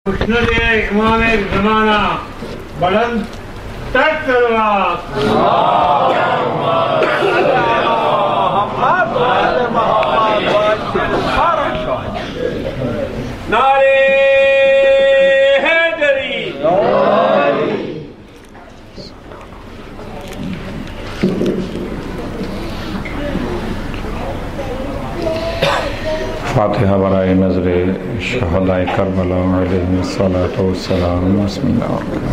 مسند امام زمانہ بلند تر تلوات نعرے حیدری فاتحہ برائے نظر شہداء کربلا علیہم الصلاۃ والسلام. بسم اللہ الرحمن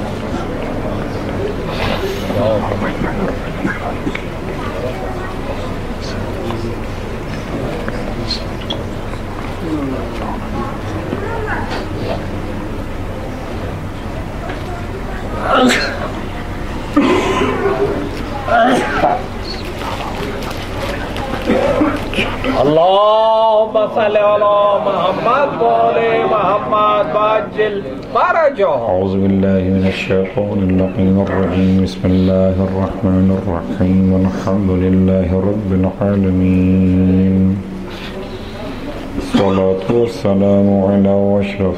اللهم صل على محمد وعلى محمد وعجل فرجه. أعوذ بالله من الشيطان اللعين الرجيم. بسم الله الرحمن الرحيم. والحمد لله رب العالمين. الصلاة والسلام على أشرف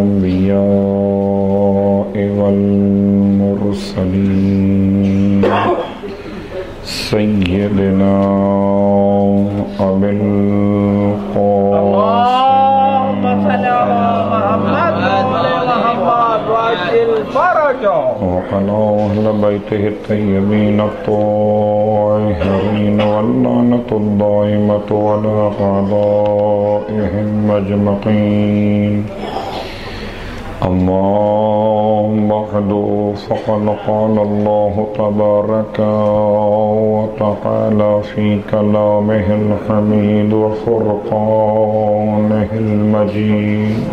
الأنبياء والمرسلين سيدنا أبي اللهم صل على محمد وعلى محمد وعجل فرجه. وعلى أهل بيته الطيبين الطاهرين واللعنة الدائمة على أعدائهم أجمعين. أما بعد فقد قال الله تبارك وتعالى في كلامه الحميد وفرقانه المجيد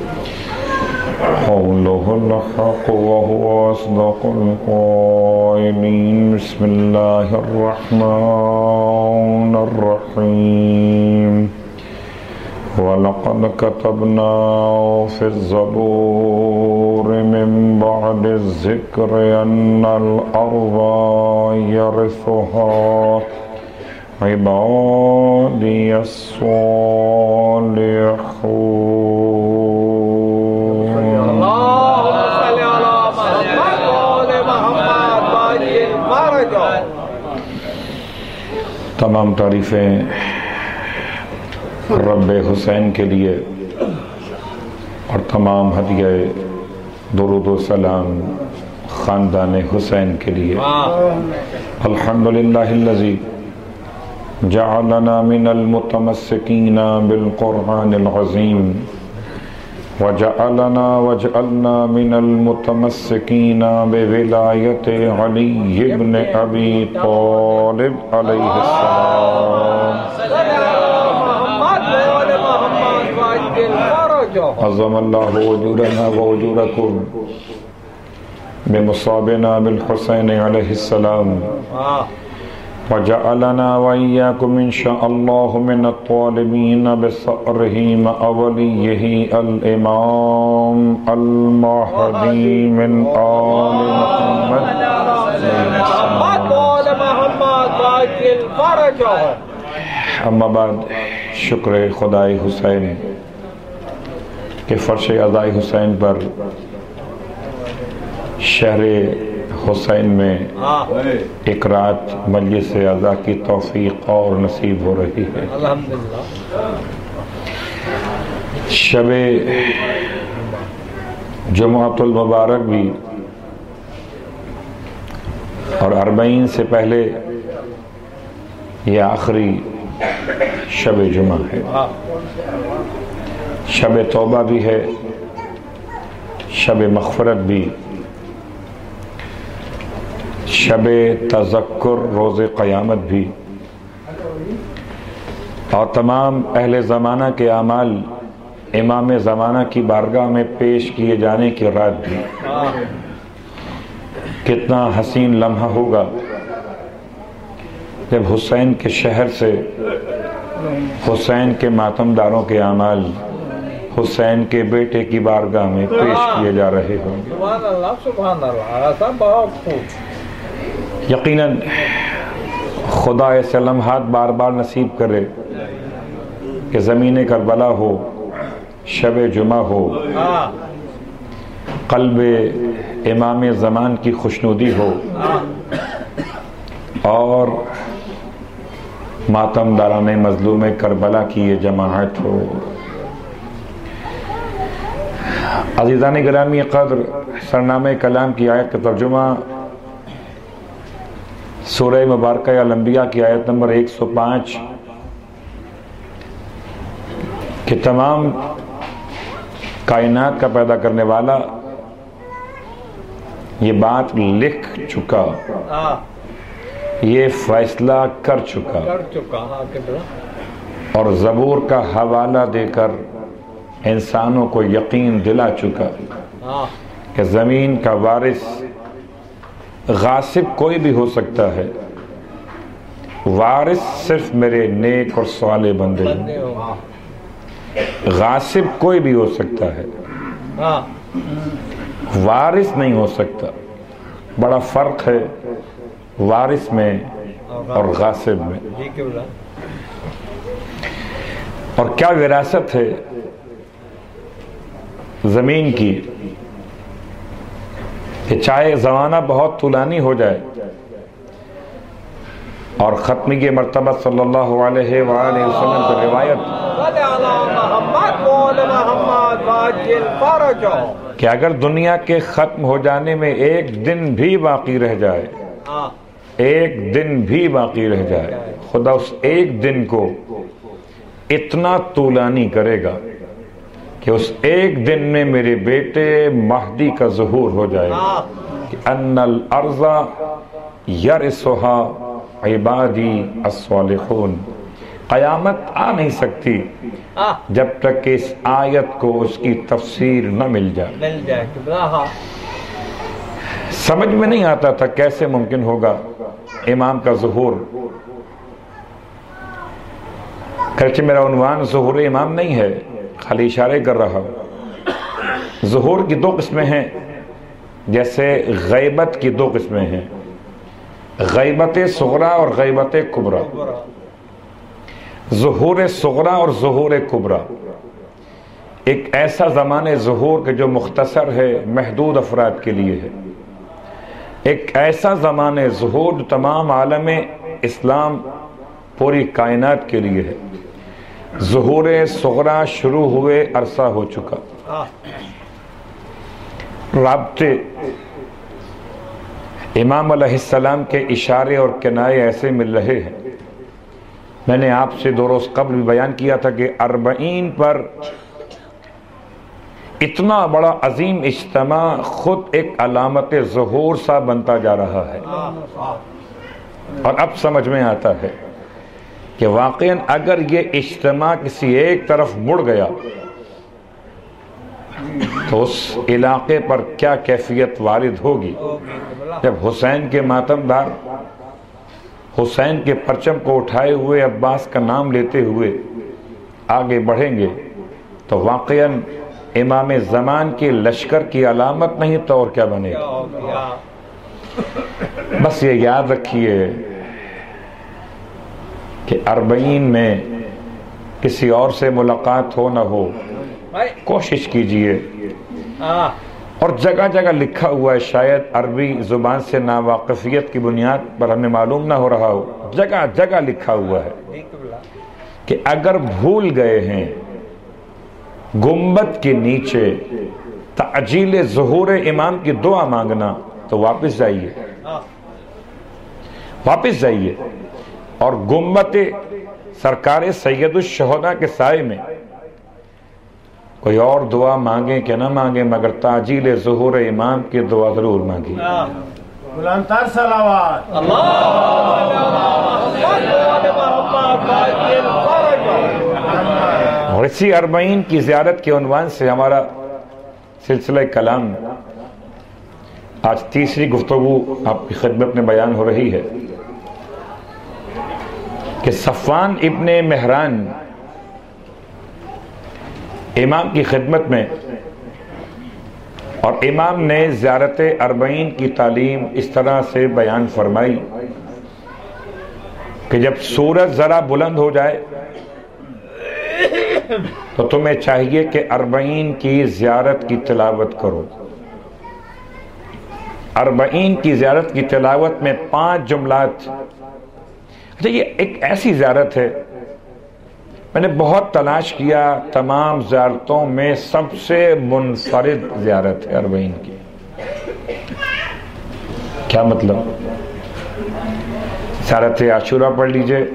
قوله الحق وهو أصدق القائلين. بسم الله الرحمن الرحيم. وَلَقَدْ كَتَبْنَا فِي الزَّبُورِ مِنْ بَعْدِ الذِّكْرِ أَنَّ الْأَرْضَ يَرِثُهَا عِبَادِيَ الصَّالِحُونَ. اللهم صل على محمد وعلى محمد وعجل فرجه. تمام تعریفیں رب حسین کے لیے اور تمام ہدیہ درود و سلام خاندان حسین کے لیے. الحمدللہ الذی جعلنا من المتمسکین بالقرآن العظیم وجعلنا من المتمسکین بولایت علی بن ابی طالب علیہ السلام. عظم اللہ وجورنا ووجورکم بمصابنا بالحسین علیہ السلام وجعلنا وإياكم إن شاء الله من الطالبين بثأره مع وليه الإمام المهدي من آل محمد. اما بعد شکر خدائے حسین کہ فرش عزائے حسین پر شہر حسین میں ایک رات مجلس عزا کی توفیق اور نصیب ہو رہی ہے. شب جمعۃ المبارک بھی اور 40 سے پہلے یہ آخری شب جمعہ ہے. شب توبہ بھی ہے، شب مغفرت بھی، شب تذکر روز قیامت بھی، اور تمام اہل زمانہ کے اعمال امام زمانہ کی بارگاہ میں پیش کیے جانے کی رات بھی. کتنا حسین لمحہ ہوگا جب حسین کے شہر سے حسین کے ماتمداروں کے اعمال حسین کے بیٹے کی بارگاہ میں پیش کیے جا رہے ہوں گے. سبحان اللہ. یقیناً خدا ایسے لمحات بار بار نصیب کرے کہ زمین کربلا ہو، شب جمعہ ہو، قلب امام زمان کی خوشنودی ہو اور ماتم داران مظلوم کربلا کی یہ جماعت ہو۔ عزیزان گرامی قدر، سرنامہ کلام کی آیت کا ترجمہ سورہ مبارکہ الانبیاء کی آیت نمبر 105 کہ تمام کائنات کا پیدا کرنے والا یہ بات لکھ چکا، یہ فیصلہ کر چکا اور زبور کا حوالہ دے کر انسانوں کو یقین دلا چکا کہ زمین کا وارث غاصب کوئی بھی ہو سکتا ہے، وارث صرف میرے نیک اور صالح بندے ہیں۔ غاصب کوئی بھی ہو سکتا ہے، وارث نہیں ہو سکتا۔ بڑا فرق ہے وارث میں اور غاصب میں۔ اور کیا وراثت ہے زمین کی کہ چاہے زمانہ بہت طولانی ہو جائے اور ختمی مرتبہ صلی اللہ علیہ وآلہ وسلم کی روایت کہ اگر دنیا کے ختم ہو جانے میں ایک دن بھی باقی رہ جائے، ایک دن بھی باقی رہ جائے، خدا اس ایک دن کو اتنا طولانی کرے گا کہ اس ایک دن میں میرے بیٹے مہدی کا ظہور ہو جائے کہ ان الارض یرثها عبادی الصالحون۔ قیامت آ نہیں سکتی جب تک کہ اس آیت کو اس کی تفسیر نہ مل جائے۔ سمجھ میں نہیں آتا تھا کیسے ممکن ہوگا امام کا ظہور۔ گرچہ میرا عنوان ظہور امام نہیں ہے، خالی اشارے کر رہا ہوں۔ ظہور کی دو قسمیں ہیں، جیسے غیبت کی دو قسمیں ہیں، غیبت صغریٰ اور غیبت کبریٰ۔ ظہور صغریٰ اور ظہور کبریٰ ایک ایسا زمانے ظہور کہ جو مختصر ہے، محدود افراد کے لیے ہے، ایک ایسا زمانے ظہور جو تمام عالم اسلام پوری کائنات کے لیے ہے۔ ظہور صغریٰ شروع ہوئے عرصہ ہو چکا، رابطے امام علیہ السلام کے اشارے اور کنائے ایسے مل رہے ہیں۔ میں نے آپ سے 2 روز قبل بھی بیان کیا تھا کہ 40 پر اتنا بڑا عظیم اجتماع خود ایک علامت ظہور سا بنتا جا رہا ہے، اور اب سمجھ میں آتا ہے کہ واقعاً اگر یہ اجتماع کسی ایک طرف مڑ گیا تو اس علاقے پر کیا کیفیت وارد ہوگی۔ جب حسین کے ماتم دار حسین کے پرچم کو اٹھائے ہوئے عباس کا نام لیتے ہوئے آگے بڑھیں گے تو واقعاً امام زمان کے لشکر کی علامت نہیں تو اور کیا بنے گا۔ بس یہ یاد رکھیے کہ 40 میں کسی اور سے ملاقات ہو نہ ہو، کوشش کیجئے۔ اور جگہ جگہ لکھا ہوا ہے، شاید عربی زبان سے ناواقفیت کی بنیاد پر ہمیں معلوم نہ ہو رہا ہو، جگہ جگہ لکھا ہوا ہے کہ اگر بھول گئے ہیں گنبد کے نیچے تعجیل ظہور امام کی دعا مانگنا تو واپس جائیے، واپس جائیے اور گنبد سرکار سید الشہداء کے سائے میں کوئی اور دعا مانگیں کہ نہ مانگیں مگر تعجیل ظہور امام کی دعا ضرور مانگیں۔ بلندتر صلوات اور اسی 40 کی زیارت کے عنوان سے ہمارا سلسلہ کلام آج تیسری گفتگو آپ کی خدمت میں بیان ہو رہی ہے کہ صفوان ابن مہران امام کی خدمت میں، اور امام نے زیارت 40 کی تعلیم اس طرح سے بیان فرمائی کہ جب سورج ذرا بلند ہو جائے تو تمہیں چاہیے کہ 40 کی زیارت کی تلاوت کرو، اربعین کی زیارت کی تلاوت میں 5 جملات. اچھا یہ ایک ایسی زیارت ہے، میں نے بہت تلاش کیا، تمام زیارتوں میں سب سے منفرد زیارت ہے اربعین کی. کیا مطلب؟ زیارت عاشورہ پڑھ لیجئے،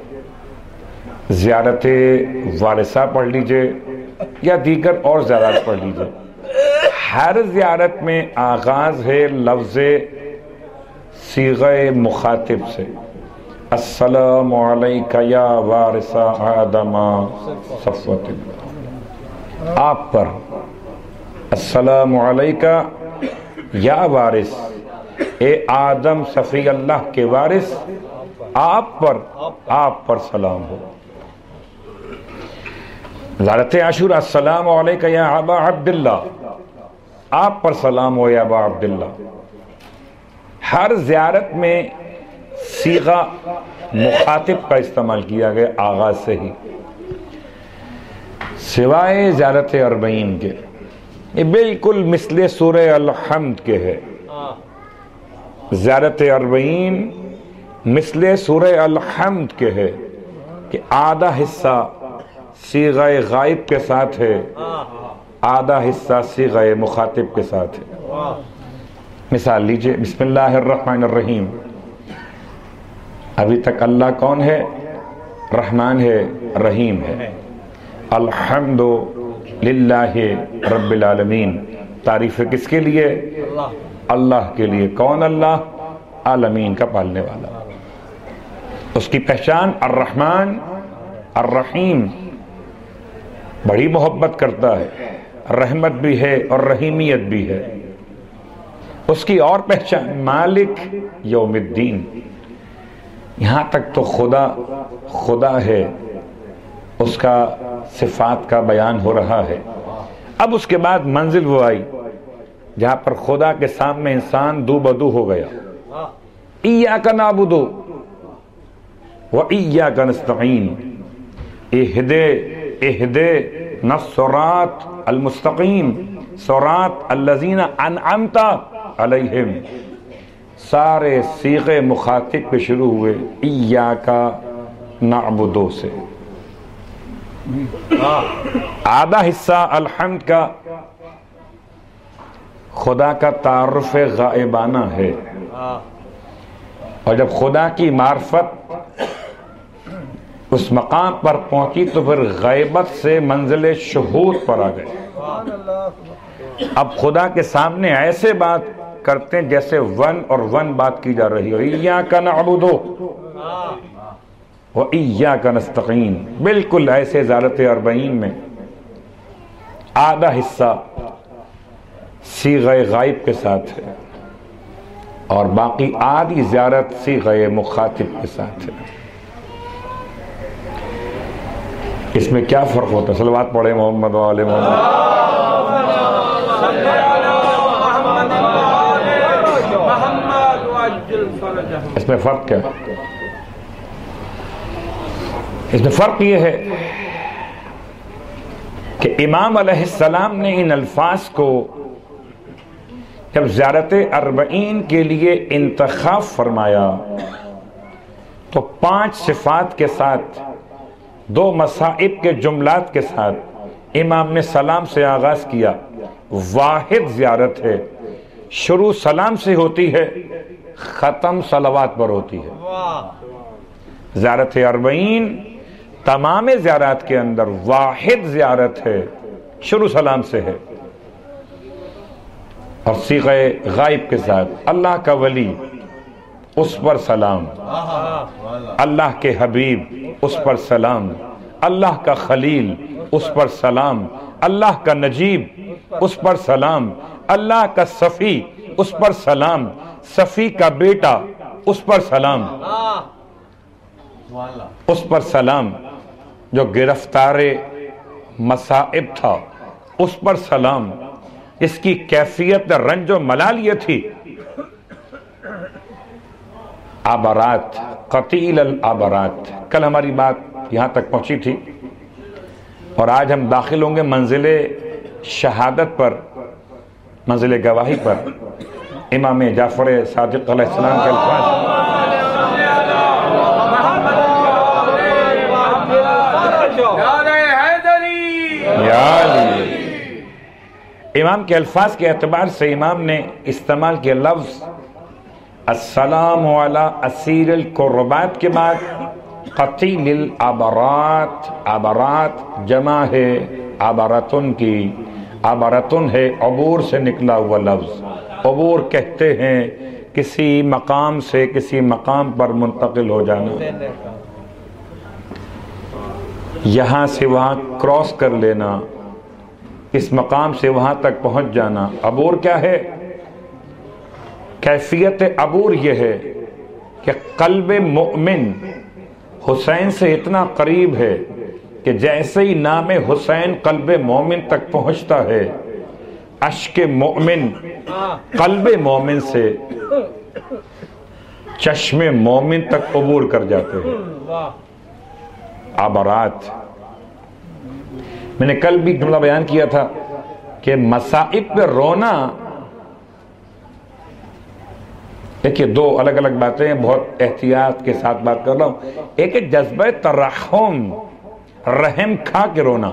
زیارت وارثہ پڑھ لیجئے، یا دیگر اور زیارت پڑھ لیجئے. ہر زیارت میں آغاز ہے لفظ صیغہ مخاطب سے، السلام علیکہ یا وارث آدم صفوت اللہ. آپ پر السلام علیکہ یا وارث، اے آدم صفی اللہ کے وارث، آپ پر سلام ہو. زیارت عاشورہ السلام علیکہ یا ابا عبداللہ، آپ پر سلام ہو یا ابا عبداللہ. ہر زیارت میں صیغہ مخاطب کا استعمال کیا گیا آغاز سے ہی، سوائے زیارت اربعین کے. یہ بالکل مثل سورہ الحمد کے ہے. زیارت اربعین مثل سورہ الحمد کے ہے کہ آدھا حصہ صیغہ غائب کے ساتھ ہے، آدھا حصہ صیغہ مخاطب کے ساتھ ہے. مثال لیجئے، بسم اللہ الرحمن الرحیم. ابھی تک اللہ کون ہے؟ رحمان ہے، رحیم ہے. الحمد للہ رب العالمین، تعریف کس کے لیے؟ اللہ کے لیے. کون اللہ؟ عالمین کا پالنے والا. اس کی پہچان الرحمن الرحیم، بڑی محبت کرتا ہے، رحمت بھی ہے اور رحیمیت بھی ہے. اس کی اور پہچان مالک یوم الدین. یہاں تک تو خدا ہے، اس کا صفات کا بیان ہو رہا ہے. اب اس کے بعد منزل وہ آئی جہاں پر خدا کے سامنے انسان دو بدو ہو گیا. ایاک نعبد و ایاک نستعین، اہدنا الصراط المستقیم صراط الذین انعمت علیہم. سارے صیغے مخاطب پہ شروع ہوئے ایاک نعبد سے. آدھا حصہ الحمد کا خدا کا تعارف غائبانہ ہے، اور جب خدا کی معرفت اس مقام پر پہنچی تو پھر غیبت سے منزل شہود پر آ گئے. اب خدا کے سامنے ایسے بات کرتے ہیں جیسے ون اور ون بات کی جا رہی ہو. ایاک نعبد و ایاک نستعین، بالکل ایسے زیارت اربعین میں آدھا حصہ صیغہ غائب کے ساتھ ہے اور باقی آدھی زیارت صیغہ مخاطب کے ساتھ ہے. اس میں کیا فرق ہوتا ہے؟ صلوات پڑھے محمد و آل محمد. اس میں فرق کیا ہے؟ اس میں فرق یہ ہے کہ امام علیہ السلام نے ان الفاظ کو جب زیارت اربعین کے لیے انتخاب فرمایا تو 5 صفات کے ساتھ، 2 مصائب کے جملات کے ساتھ امام نے سلام سے آغاز کیا. واحد زیارت ہے، شروع سلام سے ہوتی ہے، ختم صلوات پر ہوتی ہے. زیارت اربعین تمام زیارات کے اندر واحد زیارت ہے، شروع سلام سے ہے اور صیغہ غائب کے ساتھ. اللہ کا ولی، اس پر سلام. اللہ کے حبیب، اس پر سلام. اللہ کا خلیل، اس پر سلام. اللہ کا نجیب، اس پر سلام. اللہ کا صفی، اس پر سلام. صفی کا بیٹا، اس پر سلام. اس پر سلام جو گرفتار مصائب تھا، اس پر سلام. اس کی کیفیت رنج و ملال یہ تھی، عبرات، قتیل العبرات. کل ہماری بات یہاں تک پہنچی تھی اور آج ہم داخل ہوں گے منزل شہادت پر، منزل گواہی پر. امام جعفر صادق علیہ السلام کے الفاظ. یا علی. امام کے الفاظ کے اعتبار سے امام نے استعمال کیا لفظ السلام علی اسیر القربات کے بعد قتیل العبرات. عبرات جمع ہے عبرتن کی. عبرتن ہے عبور سے نکلا ہوا لفظ. عبور کہتے ہیں کسی مقام سے کسی مقام پر منتقل ہو جانا, یہاں سے وہاں کراس کر لینا, اس مقام سے وہاں تک پہنچ جانا. عبور کیا ہے؟ کیفیت عبور یہ ہے کہ قلب مؤمن حسین سے اتنا قریب ہے کہ جیسے ہی نام حسین قلب مومن تک پہنچتا ہے, اشک مومن قلب مومن سے چشم مومن تک عبور کر جاتے ہیں. عبرات. میں نے کل بھی جملہ بیان کیا تھا کہ مصائب پہ رونا, دیکھیے دو الگ الگ باتیں ہیں, بہت احتیاط کے ساتھ بات کر رہا ہوں. ایک ہے جذبہ ترحم, رحم کھا کے رونا.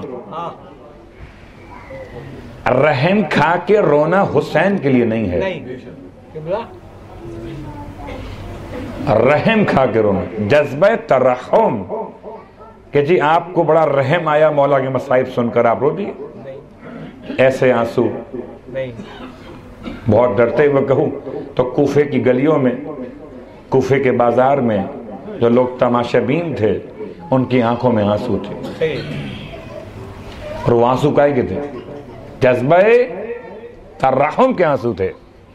رحم کھا کے رونا حسین کے لیے نہیں ہے. رحم کھا کے رونا, جذبہ ترحم کہ جی آپ کو بڑا رحم آیا مولا کے مصائب سن کر آپ رو دیے, ایسے آنسو. بہت ڈرتے ہوئے کہوں تو کوفے کی گلیوں میں, کوفے کے بازار میں جو لوگ تماشا بین تھے ان کی آنکھوں میں آنسو تھے. اور وہ آنسو کائے کے تھے؟ جذبہ ترحم کے آنسو تھے.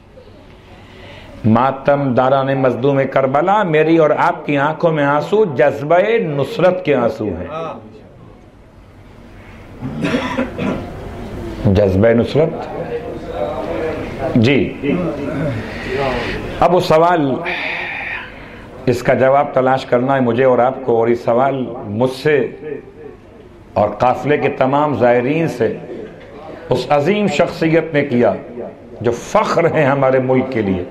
ماتم داران مظلوم کربلا, میری اور آپ کی آنکھوں میں آنسو جذبہ نصرت کے آنسو ہیں. جذبہ نصرت. جی اب وہ سوال, اس کا جواب تلاش کرنا ہے مجھے اور آپ کو, اور یہ سوال مجھ سے اور قافلے کے تمام زائرین سے اس عظیم شخصیت نے کیا جو فخر ہیں ہمارے ملک کے لیے.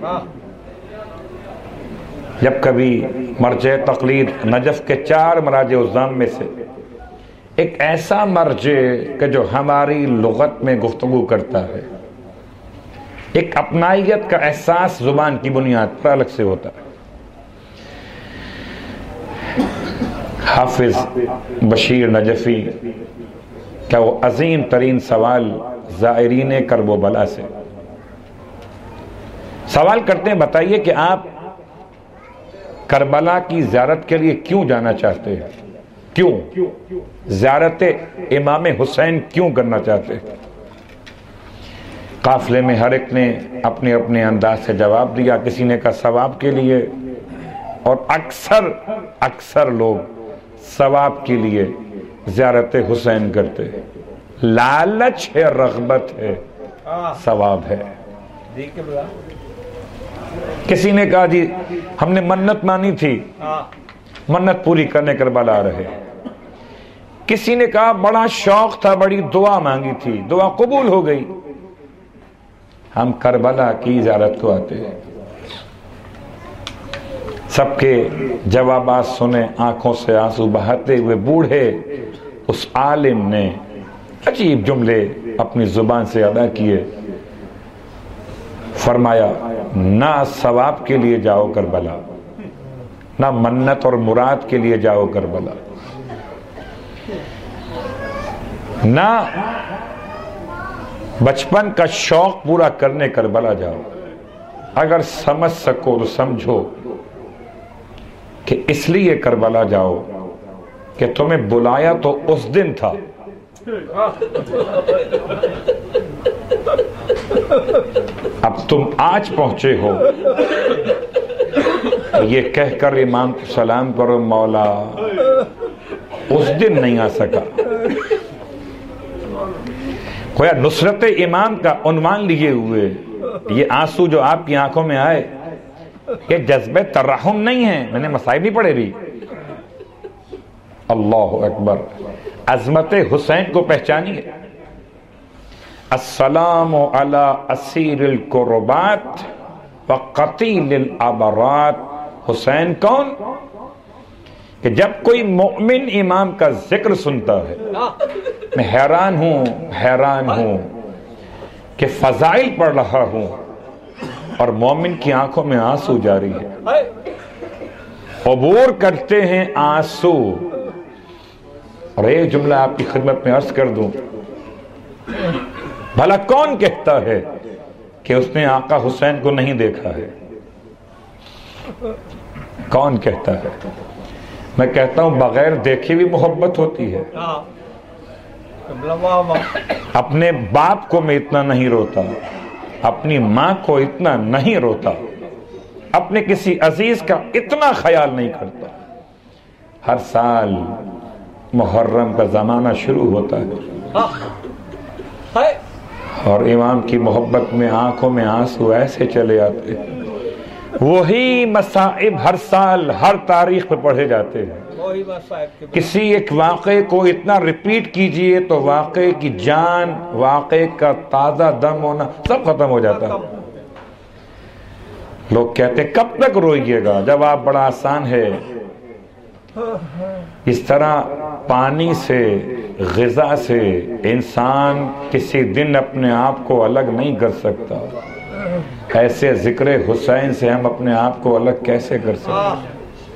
جب کبھی مرجع تقلید نجف کے 4 مراجع الزام میں سے ایک ایسا مرجع کہ جو ہماری لغت میں گفتگو کرتا ہے, ایک اپنائیت کا احساس زبان کی بنیاد پر الگ سے ہوتا ہے, حافظ بشیر نجفی کا وہ عظیم ترین سوال زائرین کرب و بلا سے سوال کرتے ہیں, بتائیے کہ آپ کربلا کی زیارت کے لیے کیوں جانا چاہتے ہیں؟ کیوں زیارت امام حسین کیوں کرنا چاہتے ہیں؟ قافلے میں ہر ایک نے اپنے اپنے انداز سے جواب دیا. کسی نے کہا ثواب کے لیے, اور اکثر لوگ ثواب کے لیے زیارت حسین کرتے ہیں. لالچ ہے, رغبت ہے, ثواب ہے. کسی نے کہا جی ہم نے منت مانی تھی, منت پوری کرنے کربلا آ رہے. کسی نے کہا بڑا شوق تھا, بڑی دعا مانگی تھی, دعا قبول ہو گئی, ہم کربلا کی زیارت کو آتے ہیں. سب کے جوابات سنے, آنکھوں سے آنسو بہاتے ہوئے بوڑھے اس عالم نے عجیب جملے اپنی زبان سے ادا کیے. فرمایا نہ ثواب کے لیے جاؤ کربلا, نہ منت اور مراد کے لیے جاؤ کربلا, نہ بچپن کا شوق پورا کرنے کربلا جاؤ. اگر سمجھ سکو تو سمجھو کہ اس لیے کربلا جاؤ کہ تمہیں بلایا تو اس دن تھا, اب تم آج پہنچے ہو. یہ کہہ کر امام کو سلام کرو مولا اس دن نہیں آ سکا. گویا نصرت امام کا عنوان لیے ہوئے یہ آنسو جو آپ کی آنکھوں میں آئے یہ جذبہ ترحم نہیں ہے. میں نے مصائب نہیں پڑھے بھی. اللہ اکبر, عظمت حسین کو پہچانیے. السلام علی اسیر القربات وقتیل الابرات، حسین کون؟ کہ جب کوئی مومن امام کا ذکر سنتا ہے، میں حیران ہوں کہ فضائل پڑھ رہا ہوں اور مومن کی آنکھوں میں آنسو جاری ہے، عبور کرتے ہیں آنسو۔ اور ایک جملہ آپ کی خدمت میں عرض کر دوں، بھلا کون کہتا ہے کہ اس نے آقا حسین کو نہیں دیکھا ہے؟ کون کہتا ہے؟ میں کہتا ہوں بغیر دیکھے بھی محبت ہوتی ہے۔ اپنے باپ کو میں اتنا نہیں روتا، اپنی ماں کو اتنا نہیں روتا، اپنے کسی عزیز کا اتنا خیال نہیں کرتا۔ ہر سال محرم کا زمانہ شروع ہوتا ہے اور امام کی محبت میں آنکھوں میں آنسو ایسے چلے آتے ہیں، وہی مصائب ہر سال ہر تاریخ پہ پڑھے جاتے ہیں۔ کسی ایک واقعے کو اتنا ریپیٹ کیجئے تو واقعے کی جان، واقعے کا تازہ دم ہونا سب ختم ہو جاتا ہے۔ لوگ کہتے ہیں کب تک روئیے گا؟ جواب بڑا آسان ہے، اس طرح پانی سے، غذا سے انسان کسی دن اپنے آپ کو الگ نہیں کر سکتا، ایسے ذکر حسین سے ہم اپنے آپ کو الگ کیسے کر سکتے؟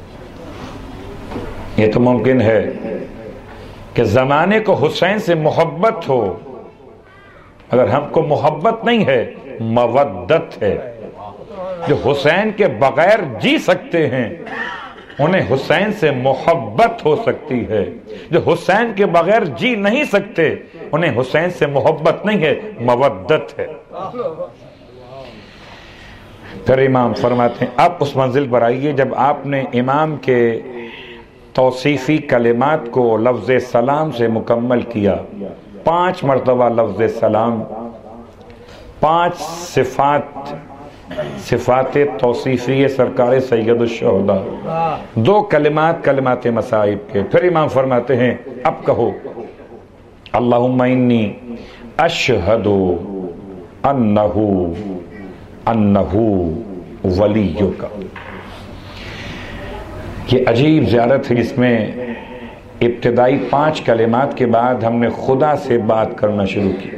یہ تو ممکن ہے کہ زمانے کو حسین سے محبت ہو، اگر ہم کو محبت نہیں ہے، مودت ہے۔ جو حسین کے بغیر جی سکتے ہیں انہیں حسین سے محبت ہو سکتی ہے، جو حسین کے بغیر جی نہیں سکتے انہیں حسین سے محبت نہیں ہے، مودت ہے۔ پھر امام فرماتے ہیں اب اس منزل پر آئیے جب آپ نے امام کے توصیفی کلمات کو لفظ سلام سے مکمل کیا، 5 مرتبہ لفظ سلام، 5 صفات توصیفی سرکار سید الشہداء، 2 کلمات کلمات مصائب کے۔ پھر امام فرماتے ہیں اب کہو اللہم انی اشہد انہو ولیک۔ یہ عجیب زیارت ہے جس میں ابتدائی 5 کلمات کے بعد ہم نے خدا سے بات کرنا شروع کی۔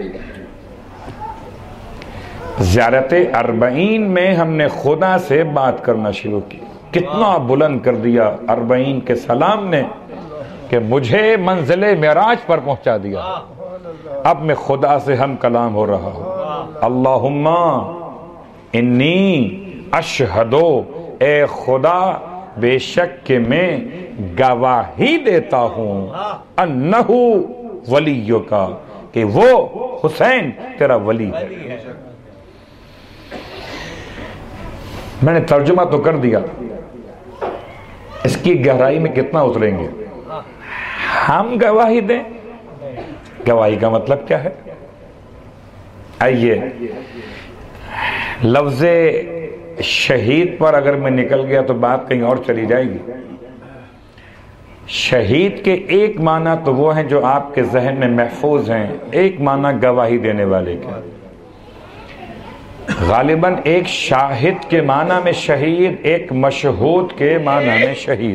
زیارت 40 میں ہم نے خدا سے بات کرنا شروع کی۔ کتنا بلند کر دیا 40 کے سلام نے کہ مجھے منزل معراج پر پہنچا دیا۔ اب میں خدا سے ہم کلام ہو رہا ہوں۔ اللہم انی اشہدو، اے خدا بے شک کہ میں گواہی دیتا ہوں، انہو ولیو کا، کہ وہ حسین تیرا ولی ہے۔ میں نے ترجمہ تو کر دیا، اس کی گہرائی میں کتنا اتریں گے؟ ہم گواہی دیں، گواہی کا مطلب کیا ہے؟ آئیے لفظ شہید پر اگر میں نکل گیا تو بات کہیں اور چلی جائے گی۔ شہید کے ایک معنی تو وہ ہیں جو آپ کے ذہن میں محفوظ ہیں، ایک معنی گواہی دینے والے کے۔ غالباً ایک شاہد کے معنی میں شہید، ایک مشہود کے معنی میں شہید۔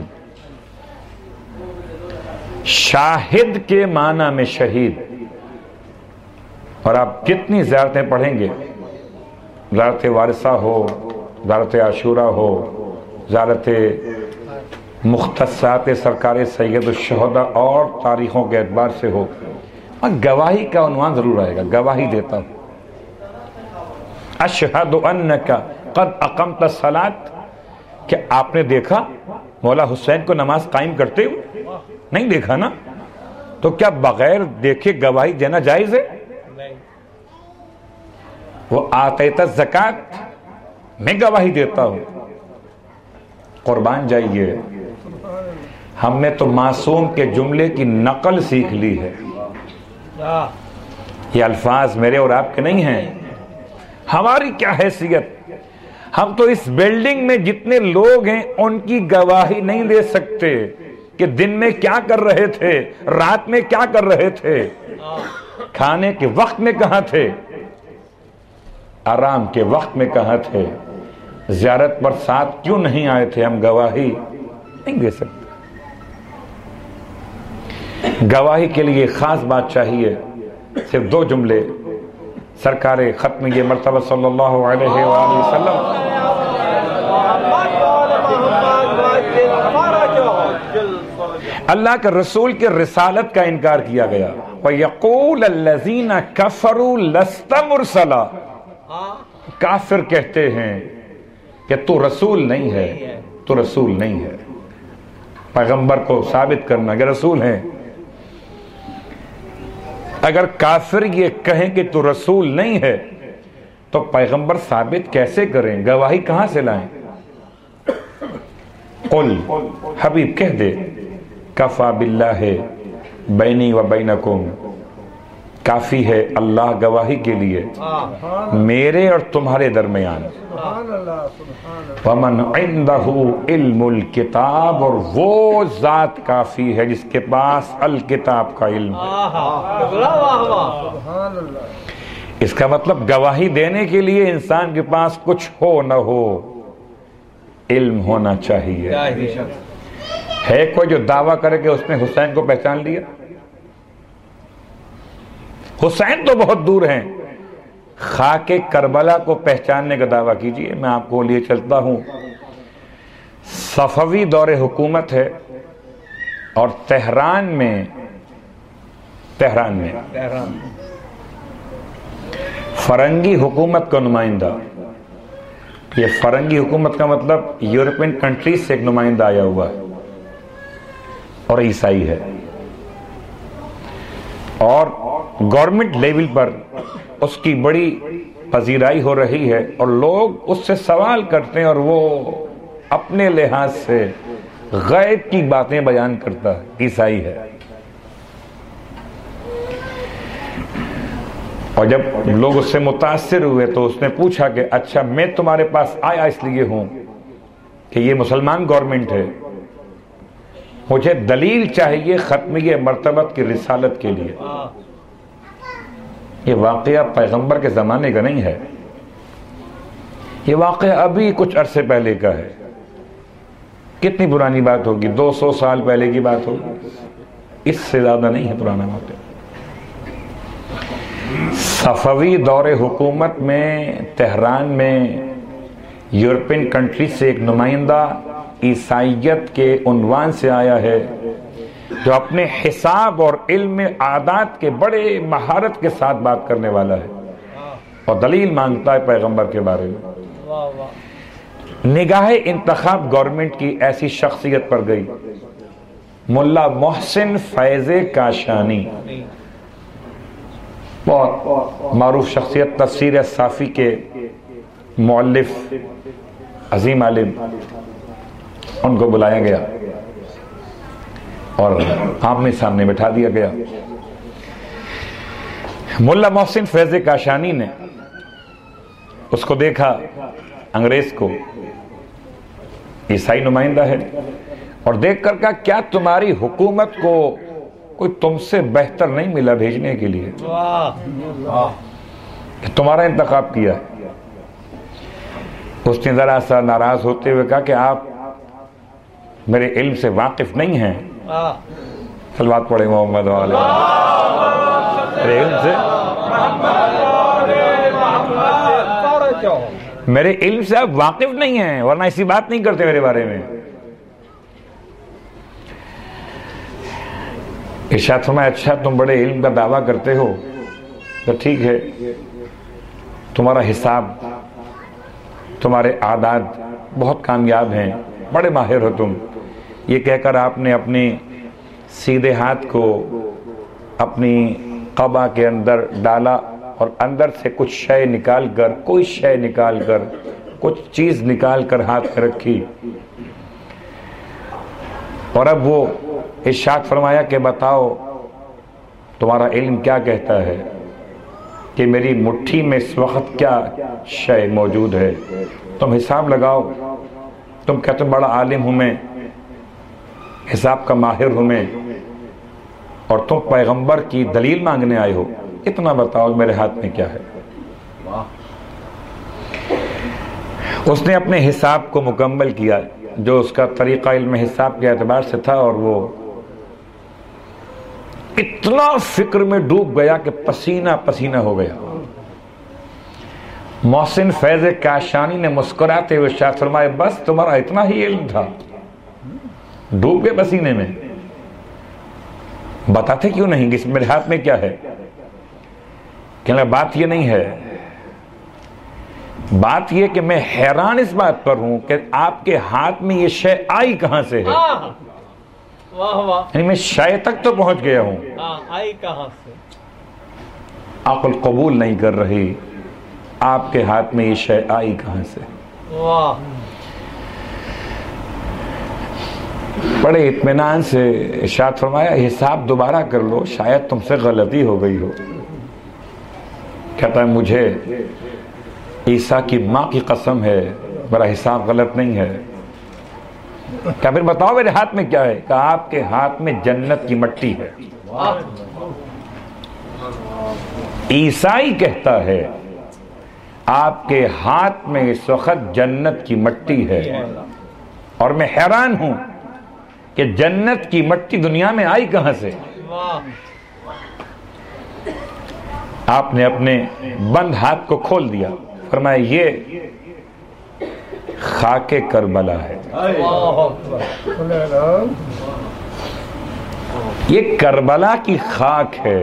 شاہد کے معنی میں شہید۔ اور آپ کتنی زیارتیں پڑھیں گے، زیارت وارثہ ہو، زیارت عاشورہ ہو، زیارت مختصات سرکار سید الشہداء اور تاریخوں کے اعتبار سے ہو، گواہی کا عنوان ضرور آئے گا، گواہی دیتا ہوں۔ اشہد انک قد اقمت الصلاۃ، کہ آپ نے دیکھا مولا حسین کو نماز قائم کرتے ہوئے؟ نہیں دیکھا نا، تو کیا بغیر دیکھے گواہی دینا جائز ہے؟ وہ آتیت الزکات، میں گواہی دیتا ہوں۔ قربان جائیے، ہم نے تو معصوم کے جملے کی نقل سیکھ لی ہے۔ یہ الفاظ میرے اور آپ کے نہیں ہیں۔ ہماری کیا حیثیت؟ ہم تو اس بلڈنگ میں جتنے لوگ ہیں ان کی گواہی نہیں دے سکتے کہ دن میں کیا کر رہے تھے، رات میں کیا کر رہے تھے، کھانے کے وقت میں کہاں تھے، آرام کے وقت میں کہاں تھے، زیارت پر ساتھ کیوں نہیں آئے تھے، ہم گواہی نہیں دے سکتے۔ گواہی کے لیے خاص بات چاہیے، صرف 2 جملے سرکار ختم یہ مرتبہ صلی اللہ علیہ وآلہ وسلم اللہ کے رسول کے رسالت کا انکار کیا گیا۔ وَيَقُولَ الَّذِينَ كَفَرُوا لَسْتَ مُرْسَلًا، کافر کہتے ہیں کہ تو رسول نہیں ہے، تو رسول نہیں ہے۔ پیغمبر کو ثابت کرنا کہ رسول ہیں۔ اگر کافر یہ کہیں کہ تو رسول نہیں ہے تو پیغمبر ثابت کیسے کریں، گواہی کہاں سے لائیں؟ قل، حبیب کہہ دے، کفا باللہ بینی و بینکم، کافی ہے اللہ گواہی کے لیے میرے اور تمہارے درمیان۔ ومن عنده علم الکتاب، اور وہ ذات کافی ہے جس کے پاس الکتاب کا علم ہے۔ اس کا مطلب گواہی دینے کے لیے انسان کے پاس کچھ ہو نہ ہو، علم ہونا چاہیے۔ ہے کوئی جو دعویٰ کرے کہ اس نے حسین کو پہچان لیا؟ حسین تو بہت دور ہیں، خاک کربلا کو پہچاننے کا دعویٰ کیجئے۔ میں آپ کو لیے چلتا ہوں، صفوی دور حکومت ہے اور تہران میں فرنگی حکومت کا نمائندہ، یہ فرنگی حکومت کا مطلب یورپین کنٹریز سے ایک نمائندہ آیا ہوا ہے اور عیسائی ہے، اور گورنمنٹ لیول پر اس کی بڑی پذیرائی ہو رہی ہے اور لوگ اس سے سوال کرتے ہیں اور وہ اپنے لحاظ سے غیب کی باتیں بیان کرتا ہے، عیسائی ہے۔ اور جب لوگ اس سے متاثر ہوئے تو اس نے پوچھا کہ اچھا میں تمہارے پاس آیا اس لیے ہوں کہ یہ مسلمان گورنمنٹ ہے، مجھے دلیل چاہیے ختمیہ مرتبت کی رسالت کے لیے۔ یہ واقعہ پیغمبر کے زمانے کا نہیں ہے، یہ واقعہ ابھی کچھ عرصے پہلے کا ہے۔ کتنی پرانی بات ہوگی؟ 200 سال پہلے کی بات ہوگی، اس سے زیادہ نہیں ہے پرانا واقعہ۔ صفوی دور حکومت میں تہران میں یورپین کنٹری سے ایک نمائندہ عیسائیت کے عنوان سے آیا ہے، جو اپنے حساب اور علم عادات کے بڑے مہارت کے ساتھ بات کرنے والا ہے اور دلیل مانگتا ہے پیغمبر کے بارے میں۔ نگاہ انتخاب گورنمنٹ کی ایسی شخصیت پر گئی، ملا محسن فیض کاشانی، بہت معروف شخصیت، تفسیر صافی کے مؤلف، عظیم عالم۔ ان کو بلایا گیا اور آمنے سامنے بٹھا دیا گیا۔ ملا محسن فیض کاشانی نے اس کو دیکھا، انگریز کو، عیسائی نمائندہ ہے، اور دیکھ کر کہا کیا تمہاری حکومت کو کوئی تم سے بہتر نہیں ملا بھیجنے کے لیے کہ تمہارا انتخاب کیا ہے؟ اس نے ذرا سا ناراض ہوتے ہوئے کہا کہ آپ میرے علم سے واقف نہیں ہیں۔ صلوات پڑھیں محمد والے، میرے علم سے آپ واقف نہیں ہیں، ورنہ ایسی بات نہیں کرتے میرے بارے میں۔ ارشاد فرمایا اچھا تم بڑے علم کا دعویٰ کرتے ہو تو ٹھیک ہے، تمہارا حساب، تمہارے عادات بہت کامیاب ہیں، بڑے ماہر ہو تم۔ یہ کہہ کر آپ نے اپنی سیدھے ہاتھ کو اپنی قبا کے اندر ڈالا اور اندر سے کچھ شے نکال کر، کوئی شے نکال کر، کچھ چیز نکال کر ہاتھ میں رکھی، اور اب وہ ارشاد فرمایا کہ بتاؤ تمہارا علم کیا کہتا ہے کہ میری مٹھی میں اس وقت کیا شے موجود ہے، تم حساب لگاؤ۔ تم کہتے ہو بڑا عالم ہوں میں، حساب کا ماہر ہوں میں، اور تم پیغمبر کی دلیل مانگنے آئے ہو، اتنا بتاؤ میرے ہاتھ میں کیا ہے۔ اس نے اپنے حساب کو مکمل کیا جو اس کا طریقہ علم حساب کے اعتبار سے تھا، اور وہ اتنا فکر میں ڈوب گیا کہ پسینہ پسینہ ہو گیا۔ محسن فیض کاشانی نے مسکراتے ہوئے ارشاد فرمایا بس تمہارا اتنا ہی علم تھا، ڈوب گئے پسینے میں، بتاتے کیوں نہیں کہ میرے ہاتھ میں کیا ہے؟ کہنے لگا بات یہ نہیں ہے، بات یہ کہ میں حیران اس بات پر ہوں کہ آپ کے ہاتھ میں یہ شے آئی کہاں سے ہے؟ واہ واہ، یعنی میں شے تک تو پہنچ گیا ہوں، آئی کہاں سے؟ عقل قبول نہیں کر رہی آپ کے ہاتھ میں یہ شے آئی کہاں سے؟ واہ، بڑے اطمینان سے ارشاد فرمایا حساب دوبارہ کر لو، شاید تم سے غلطی ہو گئی ہو۔ کہتا ہے مجھے عیسیٰ کی ماں کی قسم ہے میرا حساب غلط نہیں ہے۔ کہا پھر بتاؤ میرے ہاتھ میں کیا ہے؟ کہا آپ کے ہاتھ میں جنت کی مٹی ہے۔ عیسائی کہتا ہے آپ کے ہاتھ میں اس وقت جنت کی مٹی ہے، اور میں حیران ہوں کہ جنت کی مٹی دنیا میں آئی کہاں سے؟ آپ نے اپنے بند ہاتھ کو کھول دیا، فرمایا یہ خاک کربلا ہے، یہ کربلا کی خاک ہے۔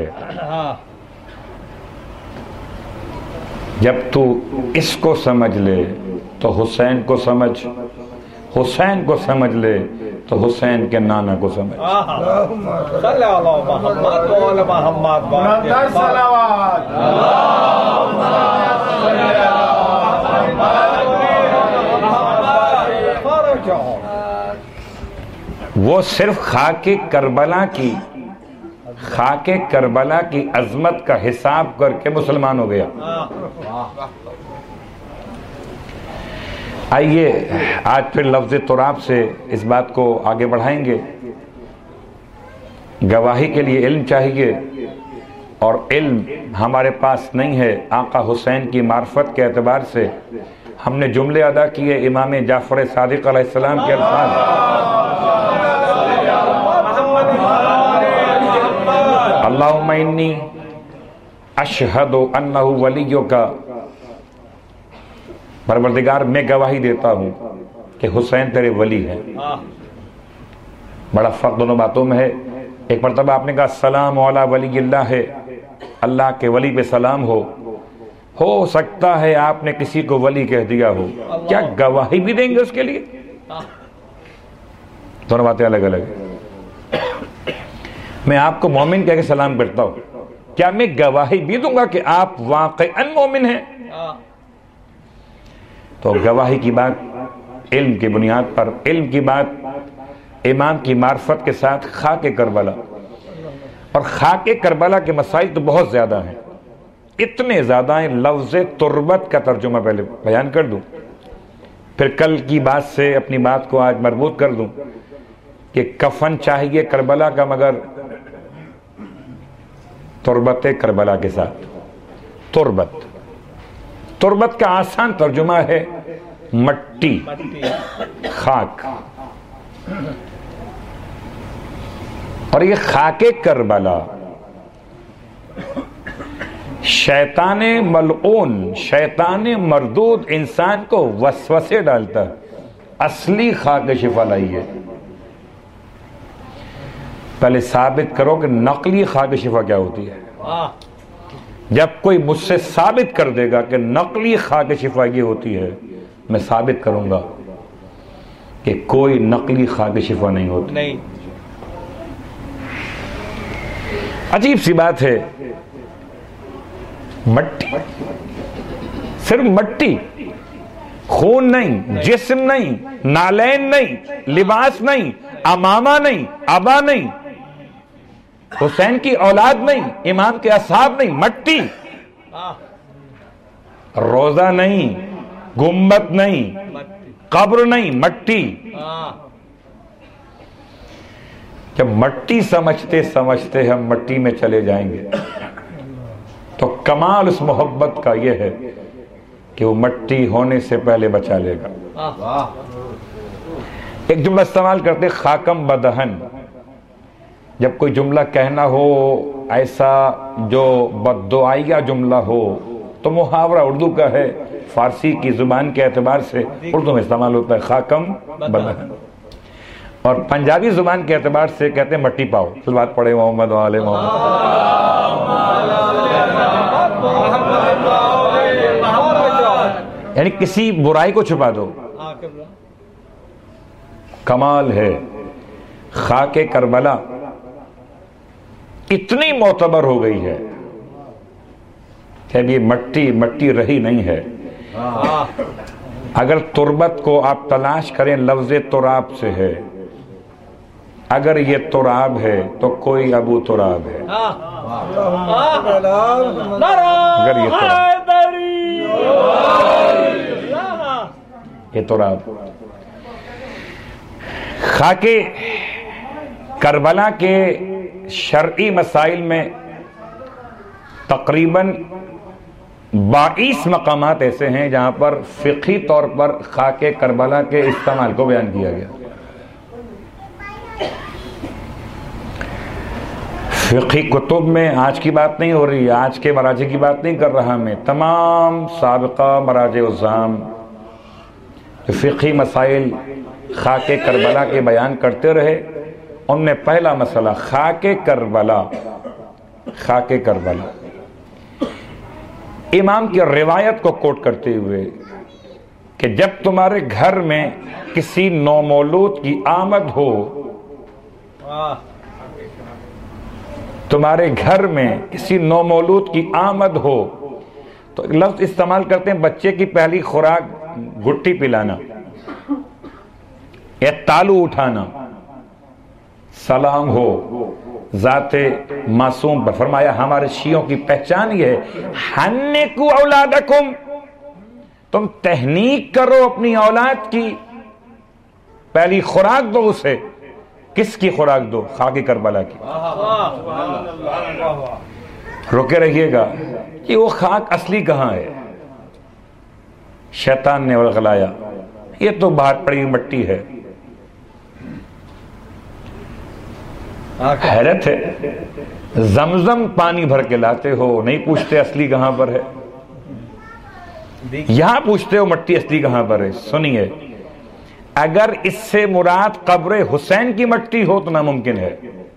جب تو اس کو سمجھ لے تو حسین کو سمجھ، حسین کو سمجھ لے تو حسین کے نانا کو سمجھ۔ صلی اللہ محمد و محمد بلندر صلوات۔ وہ صرف خاک کربلا کی عظمت کا حساب کر کے مسلمان ہو گیا۔ آئیے آج پھر لفظ تراب سے اس بات کو آگے بڑھائیں گے۔ گواہی کے لیے علم چاہیے، اور علم ہمارے پاس نہیں ہے۔ آقا حسین کی معرفت کے اعتبار سے ہم نے جملے ادا کیے امام جعفر صادق علیہ السلام کے الفاظ، اللہم انی اشہد انہ ولیک، پروردگار میں گواہی دیتا ہوں کہ حسین تیرے ولی ہے۔ بڑا فرق دونوں باتوں میں ہے۔ ایک مرتبہ آپ نے کہا سلام علی ولی اللہ ہے، اللہ کے ولی پہ سلام ہو سکتا ہے آپ نے کسی کو ولی کہہ دیا ہو، کیا گواہی بھی دیں گے اس کے لیے؟ دونوں باتیں الگ الگ ہیں۔ میں آپ کو مومن کہہ کے سلام کرتا ہوں، کیا میں گواہی بھی دوں گا کہ آپ واقعاً مومن ہیں؟ تو گواہی کی بات علم کی بنیاد پر، علم کی بات امام کی معرفت کے ساتھ خاک کربلا، اور خاک کربلا کے مسائل تو بہت زیادہ ہیں، اتنے زیادہ ہیں لفظ تربت کا ترجمہ پہلے بیان کر دوں، پھر کل کی بات سے اپنی بات کو آج مربوط کر دوں کہ کفن چاہیے کربلا کا، مگر تربت کربلا کے ساتھ۔ تربت کا آسان ترجمہ ہے مٹی، خاک، اور یہ خاک کربلا شیطان ملعون، شیطان مردود انسان کو وسوسے ڈالتا ہے۔ اصلی خاک شفا لائی ہے، پہلے ثابت کرو کہ نقلی خاک شفا کیا ہوتی ہے۔ جب کوئی مجھ سے ثابت کر دے گا کہ نقلی خاک شفا یہ ہوتی ہے، میں ثابت کروں گا کہ کوئی نقلی خاک شفا نہیں ہوتی۔ نہیں، عجیب سی بات ہے، مٹی، صرف مٹی، خون نہیں، جسم نہیں، نالین نہیں، لباس نہیں، امامہ نہیں، ابا نہیں، حسین کی اولاد نہیں، امام کے اصحاب نہیں، مٹی، روزہ نہیں، گنبد نہیں، قبر نہیں، مٹی۔ جب مٹی سمجھتے سمجھتے ہم مٹی میں چلے جائیں گے تو کمال اس محبت کا یہ ہے کہ وہ مٹی ہونے سے پہلے بچا لے گا. ایک جملہ استعمال کرتے خاکم بدہن. جب کوئی جملہ کہنا ہو ایسا جو بددعائیہ جملہ ہو تو محاورہ اردو کا ہے، فارسی کی زبان کے اعتبار سے اردو میں استعمال ہوتا ہے خاکم بدہن، اور پنجابی زبان کے اعتبار سے کہتے ہیں مٹی پاؤ. صلوات پڑھے محمد و آل محمد. یعنی کسی برائی کو چھپا دو. کمال ہے خاک کربلا اتنی معتبر ہو گئی ہے کہ اب یہ مٹی رہی نہیں ہے. اگر تربت کو آپ تلاش کریں لفظ تراب سے ہے، اگر یہ تراب ہے تو کوئی ابو تراب ہے. اگر یہ تراب خاک کربلا کے شرعی مسائل میں تقریباً 22 مقامات ایسے ہیں جہاں پر فقہی طور پر خاک کربلا کے استعمال کو بیان کیا گیا. فقہی کتب میں آج کی بات نہیں ہو رہی، آج کے مراجع کی بات نہیں کر رہا میں، تمام سابقہ مراجع عظام جو فقہی مسائل خاک کربلا کے بیان کرتے رہے، ان میں پہلا مسئلہ خاک کربلا امام کی روایت کو کوٹ کرتے ہوئے کہ جب تمہارے گھر میں کسی نومولود کی آمد ہو، تمہارے گھر میں کسی نومولود کی آمد ہو تو لفظ استعمال کرتے ہیں بچے کی پہلی خوراک گٹی پلانا یا تالو اٹھانا، سلام ہو ذات معصوم پر. فرمایا ہمارے شیعوں کی پہچان یہ ہے حنکو اولادکم، تم تہنیک کرو اپنی اولاد کی، پہلی خوراک دو اسے. کس کی خوراک دو؟ خاک کربلا کی. روکے رہیے گا کہ وہ خاک اصلی کہاں ہے؟ شیطان نے ورغلایا یہ تو باہر پڑی مٹی ہے. حیرت ہے، زمزم پانی بھر کے لاتے ہو، نہیں پوچھتے اصلی کہاں پر ہے. یہاں پوچھتے ہو مٹی اصلی کہاں پر ہے. سنیے، اگر اس سے مراد قبر حسین کی مٹی ہو تو ناممکن ہے.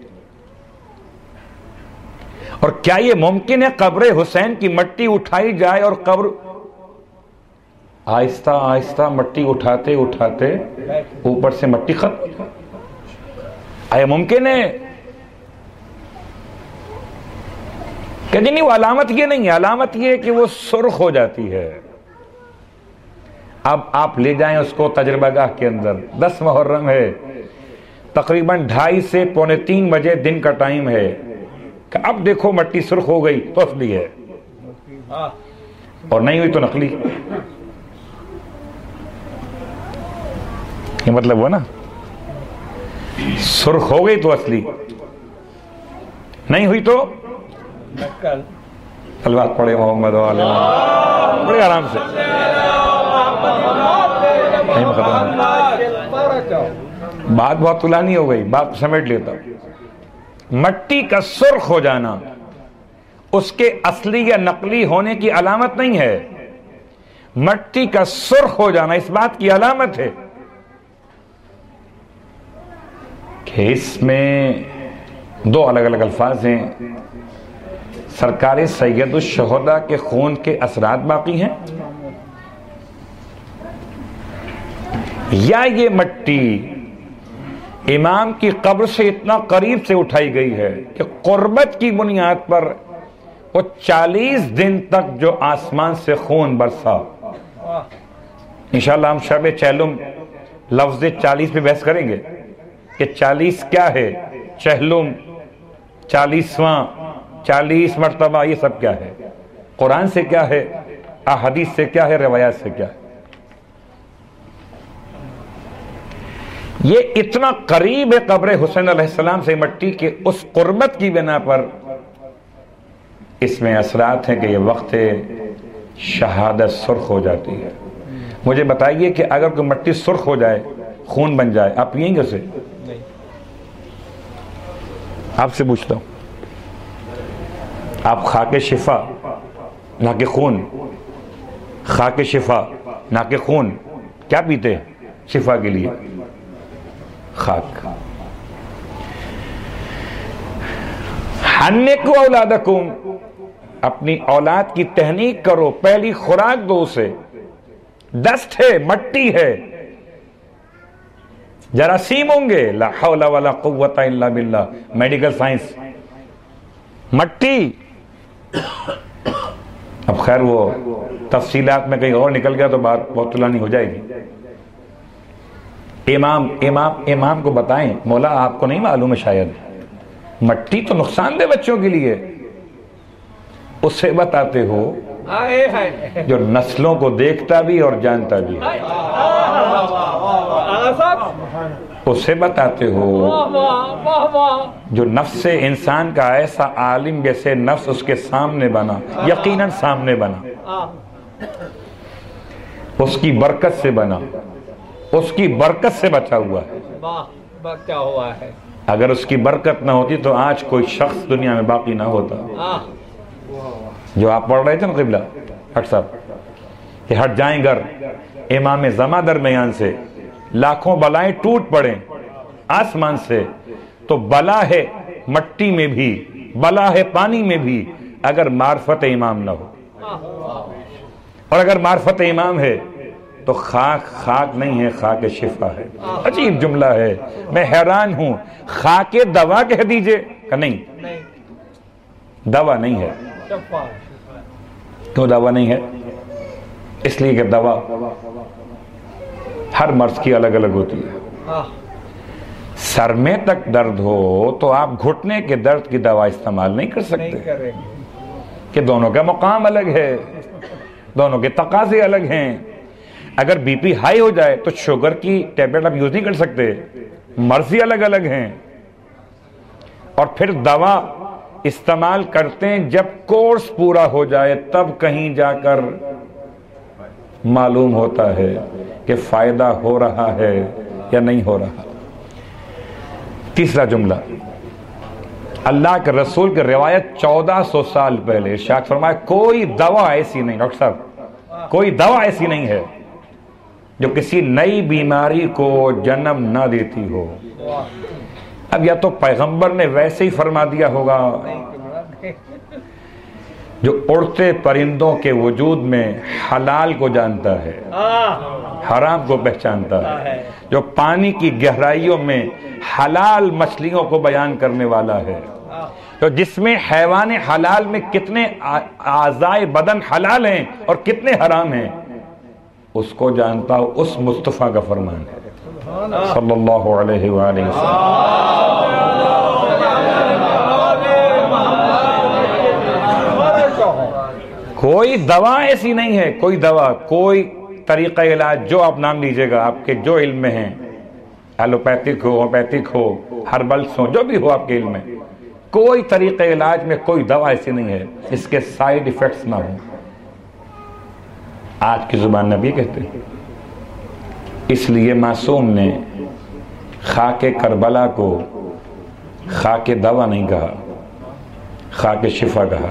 اور کیا یہ ممکن ہے قبر حسین کی مٹی اٹھائی جائے اور قبر آہستہ آہستہ مٹی اٹھاتے اٹھاتے اوپر سے مٹی ختم؟ آیا ممکن ہے؟ کہ نہیں، وہ علامت یہ نہیں ہے، علامت یہ ہے کہ وہ سرخ ہو جاتی ہے. اب آپ لے جائیں اس کو تجربہ گاہ کے اندر، 10 محرم ہے، تقریباً 2:30 سے 2:45 بجے دن کا ٹائم ہے، کہ اب دیکھو مٹی سرخ ہو گئی تو اصلی ہے، اور نہیں ہوئی تو نقلی. یہ مطلب ہوا نا، سرخ ہو گئی تو اصلی، نہیں ہوئی تو صلوات پڑھے محمد و آل محمد. بڑے آرام سے بات بہت طولانی ہو گئی، بات سمیٹ لیتا ہوں. مٹی کا سرخ ہو جانا اس کے اصلی یا نقلی ہونے کی علامت نہیں ہے. مٹی کا سرخ ہو جانا اس بات کی علامت ہے کہ اس میں 2 الگ الگ الفاظ ہیں. سرکار سید الشہداء کے خون کے اثرات باقی ہیں، یا یہ مٹی امام کی قبر سے اتنا قریب سے اٹھائی گئی ہے کہ قربت کی بنیاد پر وہ 40 دن تک جو آسمان سے خون برسا. انشاءاللہ ہم شب چہلم لفظ 40 پہ بحث کریں گے کہ 40 کیا ہے، چہلم 40واں 40 مرتبہ یہ سب کیا ہے، قرآن سے کیا ہے، احادیث سے کیا ہے، روایات سے کیا ہے. یہ اتنا قریب ہے قبر حسین علیہ السلام سے مٹی کے اس قربت کی بنا پر اس میں اثرات ہیں کہ یہ وقت ہے شہادت سرخ ہو جاتی ہے۔ مجھے بتائیے کہ اگر کوئی مٹی سرخ ہو جائے، خون بن جائے، آپ پیئیں گے اسے؟ آپ سے پوچھتا ہوں، آپ خاک شفا نہ کہ خون، خاک شفا نہ کہ خون، کیا پیتے ہیں شفا کے لیے؟ خاک۔ حنکوا اولادکم، اپنی اولاد کی تہنیک کرو، پہلی خوراک دو اسے۔ ڈسٹ ہے، مٹی ہے، جراثیم ہوں گے، لا حول ولا قوت الا باللہ، میڈیکل سائنس، مٹی۔ اب خیر وہ تفصیلات میں کہیں اور نکل گیا تو بات بہت طولانی ہو جائے گی۔ امام کو بتائیں، مولا آپ کو نہیں معلوم ہے شاید، مٹی تو نقصان دہ بچوں کے لیے، اس سے بتاتے ہو جو نسلوں کو دیکھتا بھی اور جانتا بھی، اس سے بتاتے ہو جو نفس انسان کا ایسا عالم جیسے نفس اس کے سامنے بنا، یقیناً سامنے بنا، اس کی برکت سے بنا، اس کی برکت سے بچا ہوا ہے۔ بچا ہوا ہے۔ اگر اس کی برکت نہ ہوتی تو آج کوئی شخص دنیا میں باقی نہ ہوتا۔ جو آپ پڑھ رہے تھے نا قبلہ ڈاکٹر صاحب کہ ہٹ جائیں گر امام زماں درمیان سے، لاکھوں بلائیں ٹوٹ پڑیں آسمان سے، تو بلا ہے مٹی میں بھی، بلا ہے پانی میں بھی، اگر معرفت امام نہ ہو۔ اور اگر معرفت امام ہے تو خاک نہیں ہے، خاک شفا ہے۔ عجیب جملہ ہے، میں حیران ہوں۔ خاک دوا کہہ دیجئے کہ نہیں، دوا نہیں ہے۔ کیوں دوا نہیں ہے؟ اس لیے کہ دوا ہر مرض کی الگ الگ ہوتی ہے۔ سر میں تک درد ہو تو آپ گھٹنے کے درد کی دوا استعمال نہیں کر سکتے، کہ دونوں کا مقام الگ ہے، دونوں کے تقاضے الگ ہیں۔ اگر بی پی ہائی ہو جائے تو شوگر کی ٹیبلٹ آپ یوز نہیں کر سکتے، مرضی الگ الگ ہیں۔ اور پھر دوا استعمال کرتے ہیں جب کورس پورا ہو جائے، تب کہیں جا کر معلوم ہوتا ہے کہ فائدہ ہو رہا ہے یا نہیں ہو رہا۔ تیسرا جملہ، اللہ کے رسول کی روایت 1400 سال پہلے ارشاد فرمایا، کوئی دوا ایسی نہیں، ڈاکٹر صاحب کوئی دوا ایسی نہیں ہے جو کسی نئی بیماری کو جنم نہ دیتی ہو۔ اب یا تو پیغمبر نے ویسے ہی فرما دیا ہوگا، جو اڑتے پرندوں کے وجود میں حلال کو جانتا ہے، حرام کو پہچانتا ہے، جو پانی کی گہرائیوں میں حلال مچھلیوں کو بیان کرنے والا ہے، تو جس میں حیوان حلال میں کتنے اعضائے بدن حلال ہیں اور کتنے حرام ہیں، اس کو جانتا ہو۔ اس مصطفیٰ کا فرمان ہے صلی اللہ علیہ وآلہ وسلم۔ کوئی دوا ایسی نہیں ہے، کوئی دوا، کوئی طریقہ علاج جو آپ نام لیجئے گا، آپ کے جو علم میں ہیں، ایلوپیتھک ہو، ہومیوپیتھک ہو، ہربلس ہو، جو بھی ہو آپ کے علم میں، کوئی طریقہ علاج میں کوئی دوا ایسی نہیں ہے اس کے سائیڈ ایفیکٹس نہ ہوں۔ آج کی زبان نبی کہتے ہیں۔ اس لیے معصوم نے خاک کربلا کو خاک دوا نہیں کہا، خاک شفا کہا،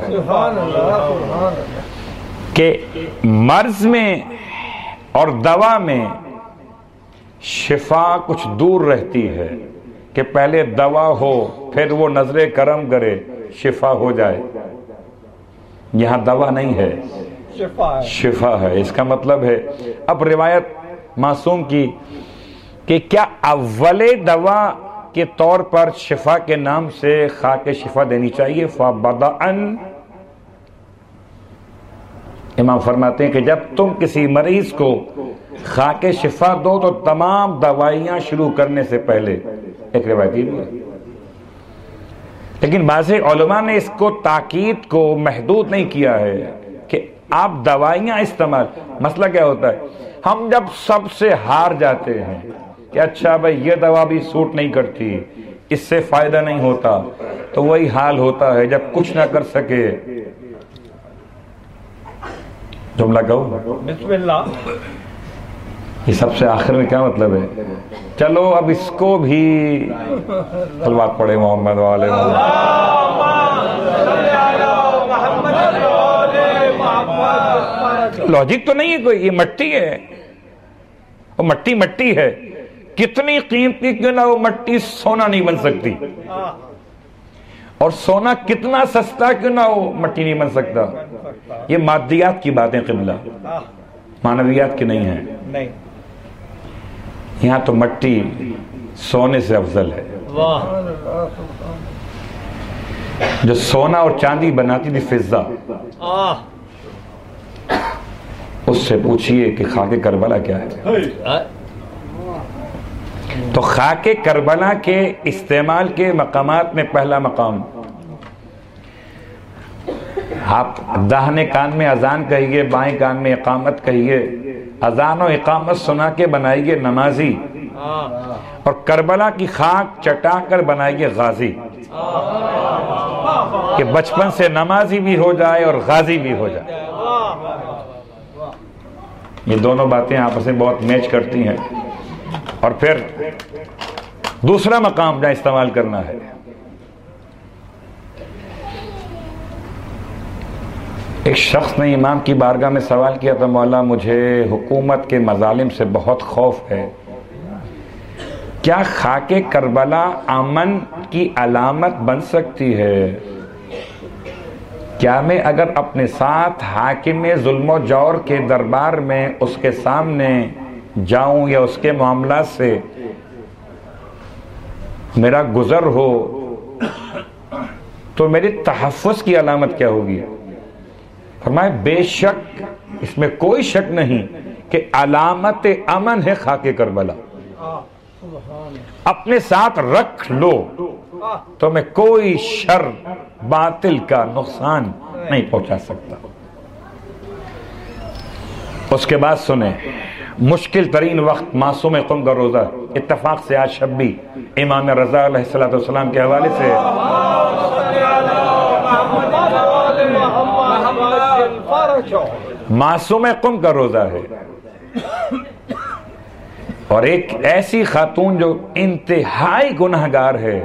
کہ مرض میں اور دوا میں شفا کچھ دور رہتی ہے، کہ پہلے دوا ہو پھر وہ نظر کرم کرے شفا ہو جائے۔ یہاں دوا نہیں ہے، شفا ہے۔ اس کا مطلب ہے اب روایت معصوم کی کہ کیا اول دوا کے طور پر شفا کے نام سے خاک شفا دینی چاہیے؟ فَبَدَأً، امام فرماتے ہیں کہ جب تم کسی مریض کو خاک شفا دو تو تمام دوائیاں شروع کرنے سے پہلے، ایک روایتی بھی ہے۔ لیکن بعض علماء نے اس کو تاکید کو محدود نہیں کیا ہے کہ آپ دوائیاں استعمال، مسئلہ کیا ہوتا ہے، ہم جب سب سے ہار جاتے ہیں کہ اچھا بھائی یہ دوا بھی سوٹ نہیں کرتی، اس سے فائدہ نہیں ہوتا، تو وہی حال ہوتا ہے جب کچھ نہ کر سکے جملہ کہو بسم اللہ. یہ سب سے آخر میں کیا مطلب ہے؟ چلو اب اس کو بھی صلوات پڑھے محمد والے لاجک تو نہیں ہے کوئی. یہ مٹی ہے، وہ مٹی ہے. کتنی قیمتی کیوں نہ وہ مٹی سونا نہیں بن سکتی، اور سونا کتنا سستا کیوں نہ وہ مٹی نہیں بن سکتا. یہ مادیات کی باتیں قبلہ، معنویات کی نہیں ہیں. نہیں. یہاں تو مٹی سونے سے افضل ہے. جو سونا اور چاندی بناتی تھی فضہ، اس سے پوچھئے کہ خاک کربلا کیا ہے. تو خاک کربلا کے استعمال کے مقامات میں پہلا مقام، آپ داہنے کان میں اذان کہیے، بائیں کان میں اقامت کہیے. اذان و اقامت سنا کے بنائیے نمازی، اور کربلا کی خاک چٹا کر بنائیے غازی، کہ بچپن سے نمازی بھی ہو جائے اور غازی بھی ہو جائے. یہ دونوں باتیں آپس میں بہت میچ کرتی ہیں. اور پھر دوسرا مقام جہاں استعمال کرنا ہے، ایک شخص نے امام کی بارگاہ میں سوال کیا تھا، مولا مجھے حکومت کے مظالم سے بہت خوف ہے، کیا خاک کربلا امن کی علامت بن سکتی ہے؟ کیا میں اگر اپنے ساتھ حاکم ظلم و جور کے دربار میں اس کے سامنے جاؤں یا اس کے معاملات سے میرا گزر ہو تو میری تحفظ کی علامت کیا ہوگی؟ فرمایا بے شک، اس میں کوئی شک نہیں کہ علامت امن ہے خاک کربلا. اپنے ساتھ رکھ لو تو میں کوئی شر باطل کا نقصان نہیں پہنچا سکتا. اس کے بعد سنیں، مشکل ترین وقت معصوم قم کا روزہ، اتفاق سے آج شب بھی امام رضا علیہ السلام کے حوالے سے معصوم قم کا روزہ ہے. اور ایک ایسی خاتون جو انتہائی گناہگار ہے،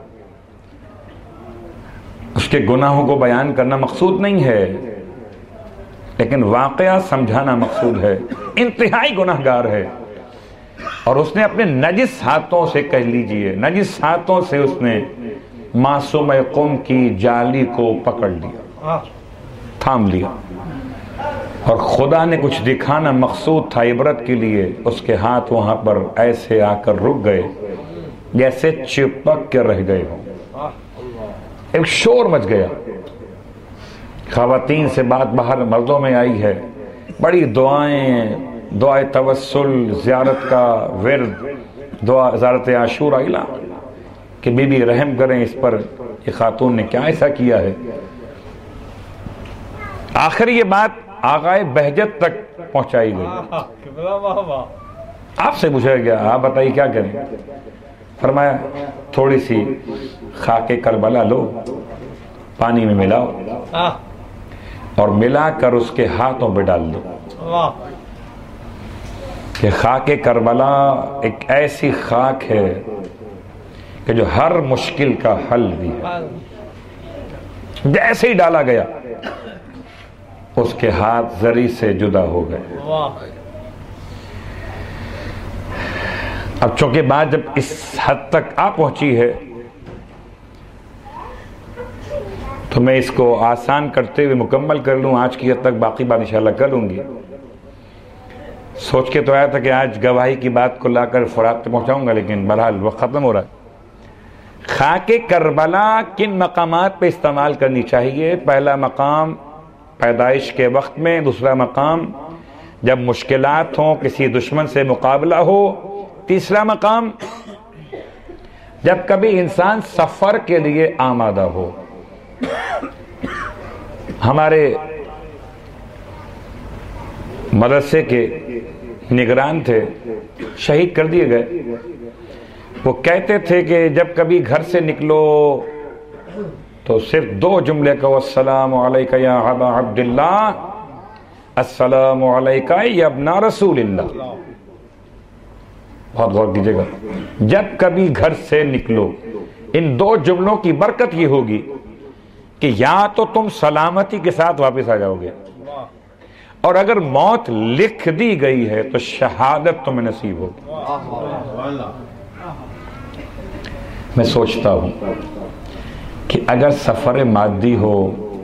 اس کے گناہوں کو بیان کرنا مقصود نہیں ہے، لیکن واقعہ سمجھانا مقصود ہے. انتہائی گناہگار ہے، اور اس نے اپنے نجس ہاتھوں سے، کہہ لیجئے نجس ہاتھوں سے اس نے معصوم قم کی جالی کو پکڑ لیا، تھام لیا، اور خدا نے کچھ دکھانا مقصود تھا عبرت کے لیے. اس کے ہاتھ وہاں پر ایسے آ کر رک گئے جیسے چپک کے رہ گئے ہوں. ایک شور مچ گیا، خواتین سے بات باہر مردوں میں آئی ہے. بڑی دعائیں، دعائے توسل، زیارت کا ورد، دعا زیارت عاشورہ اعلان کہ بی بی رحم کریں اس پر، یہ خاتون نے کیا ایسا کیا ہے. آخر یہ بات آغائے بہجت تک پہنچائی گئی. آپ سے پوچھا گیا آپ بتائیے کیا کریں؟ فرمایا تھوڑی سی خاک کربلا لو، پانی میں ملاؤ اور ملا کر اس کے ہاتھوں پہ ڈال دو. کہ خاک کربلا ایک ایسی خاک ہے کہ جو ہر مشکل کا حل بھی ہے. جیسے ہی ڈالا گیا اس کے ہاتھ زری سے جدا ہو گئے. اب چونکہ بات جب اس حد تک آ پہنچی ہے تو میں اس کو آسان کرتے ہوئے مکمل کر لوں. آج کی حد تک باقی بات انشاءاللہ کر لوں گی. سوچ کے تو آیا تھا کہ آج گواہی کی بات کو لا کر فرات پہ پہنچاؤں گا، لیکن بہرحال وقت ختم ہو رہا ہے. خاک کربلا کن مقامات پہ استعمال کرنی چاہیے؟ پہلا مقام پیدائش کے وقت میں، دوسرا مقام جب مشکلات ہوں، کسی دشمن سے مقابلہ ہو، تیسرا مقام جب کبھی انسان سفر کے لیے آمادہ ہو. ہمارے مدرسے کے نگران تھے، شہید کر دیے گئے. وہ کہتے تھے کہ جب کبھی گھر سے نکلو تو صرف 2 جملے کا، السلام علیکم یا ابا عبداللہ، السلام علیکہ یا ابن رسول اللہ. بہت غور کیجئے گا، جب کبھی گھر سے نکلو ان دو جملوں کی برکت یہ ہوگی کہ یا تو تم سلامتی کے ساتھ واپس آ جاؤ گے، اور اگر موت لکھ دی گئی ہے تو شہادت تمہیں نصیب ہوگی. میں سوچتا ہوں کہ اگر سفر مادی ہو،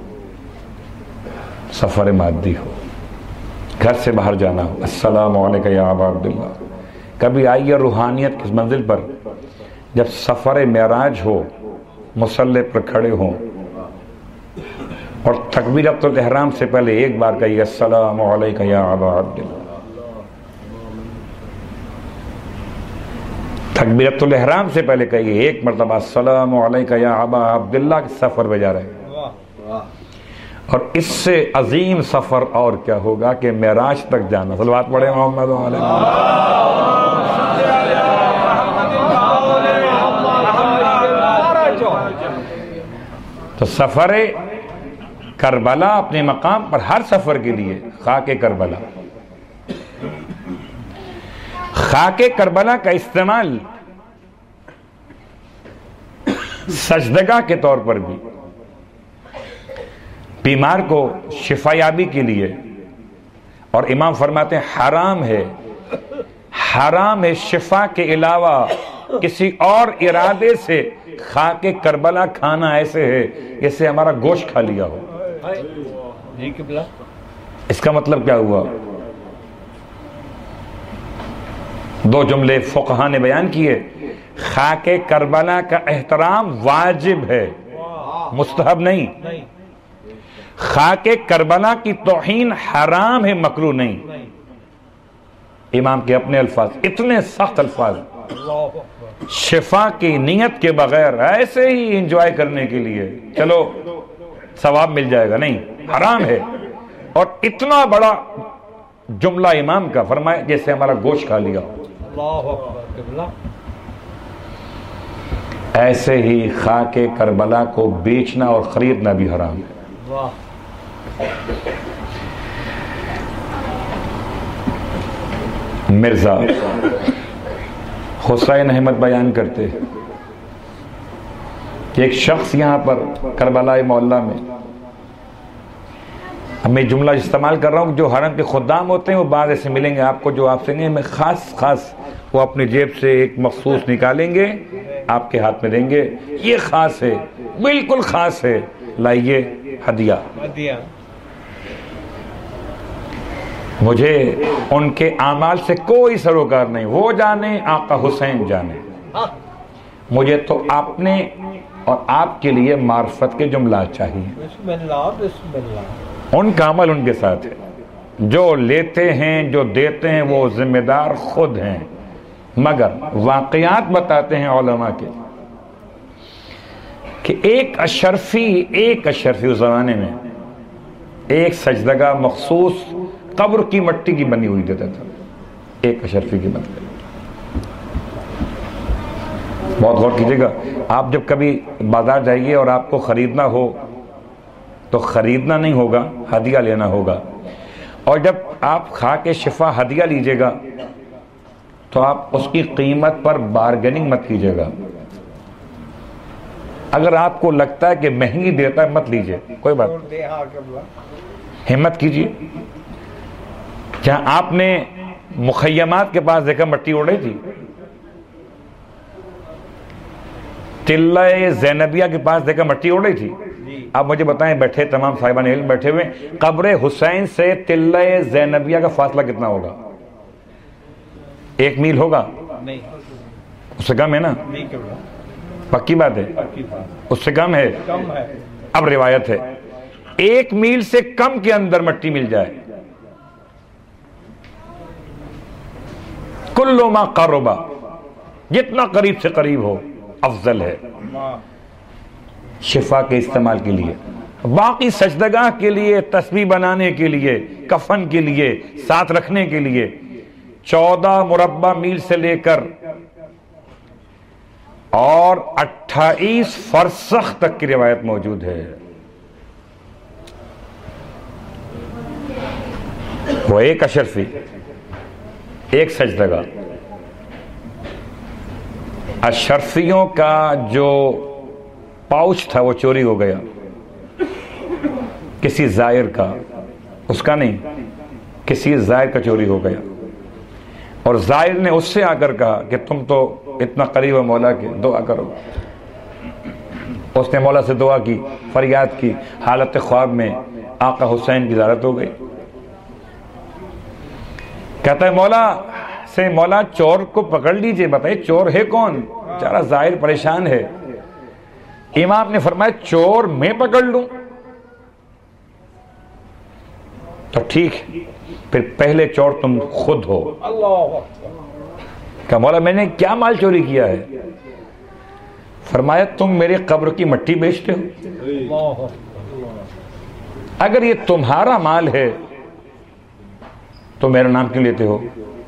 گھر سے باہر جانا ہو، السلام علیکم یا ابا عبداللہ. کبھی آئیے روحانیت کی منزل پر، جب سفر معراج ہو، مصلی پر کھڑے ہوں اور تکبیرۃ الاحرام سے پہلے ایک بار کہیے السلام علیکم یا ابا عبداللہ. تکبیرۃ الاحرام سے پہلے کہیے ایک مرتبہ السلام علیکم یا ابا عبداللہ کے سفر پہ جا رہے ہیں. اور اس سے عظیم سفر اور کیا ہوگا کہ معراج تک جانا. صلوات پڑھے محمد علیہ. تو سفر کربلا اپنے مقام پر، ہر سفر کے لیے خاک کربلا. خاک کربلا کا استعمال سجدگاہ کے طور پر بھی، بیمار کو شفا یابی کے لیے. اور امام فرماتے ہیں حرام ہے شفا کے علاوہ کسی اور ارادے سے خاک کربلا کھانا. ایسے ہے جیسے ہمارا گوشت کھا لیا ہو. اس کا مطلب کیا ہوا؟ دو جملے فقہا نے بیان کیے. خاک کربلا کا احترام واجب ہے، مستحب نہیں. خاک کربلا کی توہین حرام ہے، مکروہ نہیں. امام کے اپنے الفاظ، اتنے سخت الفاظ. شفا کی نیت کے بغیر ایسے ہی انجوائے کرنے کے لیے چلو ثواب مل جائے گا، نہیں، حرام ہے. اور اتنا بڑا جملہ امام کا فرمائے جیسے ہمارا گوشت کھا لیا. ایسے ہی خاک کربلا کو بیچنا اور خریدنا بھی حرام ہے. مرزا حسین احمد بیان کرتے ہیں کہ ایک شخص یہاں پر کربلا محلہ میں، میں جملہ استعمال کر رہا ہوں، جو حرم کے خدام ہوتے ہیں وہ بعض ایسے ملیں گے آپ کو جو آپ سے نہیں، میں خاص وہ اپنی جیب سے ایک مخصوص نکالیں گے، آپ کے ہاتھ میں دیں گے، یہ خاص ہے، بالکل خاص ہے، لائیے ہدیہ. مجھے ان کے اعمال سے کوئی سروکار نہیں، وہ جانے آقا حسین جانے. مجھے تو آپ نے اور آپ کے لیے معرفت کے جملات چاہیے. بسم اللہ بسم اللہ. ان کا عمل ان کے ساتھ ہے. جو لیتے ہیں جو دیتے ہیں وہ ذمہ دار خود ہیں، مگر واقعات بتاتے ہیں علماء کے کہ ایک اشرفی اس زمانے میں ایک سجدگاہ مخصوص قبر کی مٹی کی بنی ہوئی دیتا تھا. ایک اشرفی کی مطلب، بہت غور کیجئے گا. آپ جب کبھی بازار جائیے اور آپ کو خریدنا ہو تو خریدنا نہیں ہوگا، ہدیہ لینا ہوگا. اور جب آپ خاک شفا ہدیہ لیجئے گا تو آپ اس کی قیمت پر بارگیننگ مت کیجئے گا. اگر آپ کو لگتا ہے کہ مہنگی دیتا ہے مت لیجئے، کوئی بات، ہمت کیجئے. جہاں آپ نے مخیمات کے پاس دیکھا مٹی اڑ رہی تھی، تلہ زینبیہ کے پاس دیکھا مٹی اڑ رہی تھی. آپ مجھے بتائیں، بیٹھے تمام صاحبان علم بیٹھے ہوئے، قبر حسین سے تلہ زینبیہ کا فاصلہ کتنا ہوگا؟ 1 میل ہوگا؟ نہیں، اس سے کم ہے نا؟ پکی بات ہے، اس سے کم ہے. اب روایت ہے 1 میل سے کم کے اندر مٹی مل جائے، کلو ما قربا، جتنا قریب سے قریب ہو افضل ہے شفا کے استعمال کے لیے. باقی سجدگاہ کے لیے، تسبیح بنانے کے لیے، کفن کے لیے، ساتھ رکھنے کے لیے 14 مربع میل سے لے کر اور 28 فرسخ تک کی روایت موجود ہے. وہ ایک اشرفی، ایک سجدگاہ، اشرفیوں کا جو پاؤچ تھا وہ چوری ہو گیا کسی زائر کا، اس کا نہیں، کسی زائر کا چوری ہو گیا، اور زائر نے اس سے آ کر کہا کہ تم تو اتنا قریب ہو مولا کے، دعا کرو۔ اس نے مولا سے دعا کی، فریاد کی، حالت خواب میں آقا حسین کی زیارت ہو گئی۔ کہتا ہے مولا سے، مولا چور کو پکڑ لیجئے، بتائیے چور ہے کون؟ بیچارہ زائر پریشان ہے۔ امام نے فرمایا چور میں پکڑ لوں؟ تو ٹھیک، پھر پہلے چور تم خود ہو۔ کہا مولا میں نے کیا مال چوری کیا ہے؟ فرمایا تم میرے قبر کی مٹی بیچتے ہو، اگر یہ تمہارا مال ہے تو میرا نام کیوں لیتے ہو؟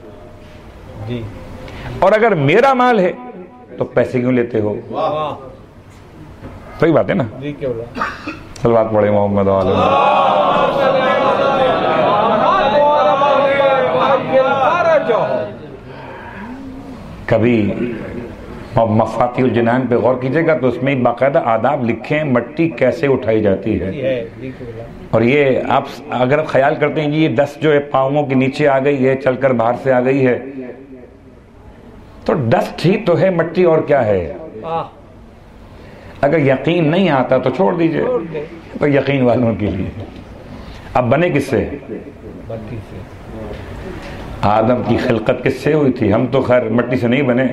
اور اگر میرا مال ہے تو پیسے کیوں لیتے ہو؟ صحیح بات ہے نا؟ صلوات پڑھے محمد علیہ۔ کبھی مفاتیح الجنان پہ غور کیجئے گا تو اس میں باقاعدہ آداب لکھے ہیں، مٹی کیسے اٹھائی جاتی ہے۔ اور یہ آپ اگر خیال کرتے ہیں یہ ڈسٹ جو ہے پاؤں کے نیچے آ گئی ہے، چل کر باہر سے آ گئی ہے، تو ڈسٹ ہی تو ہے، مٹی اور کیا ہے؟ اگر یقین نہیں آتا تو چھوڑ دیجئے، تو یقین والوں کے لیے۔ اب بنے کس سے؟ آدم کی خلقت کس سے ہوئی تھی؟ ہم تو خیر مٹی سے نہیں بنے،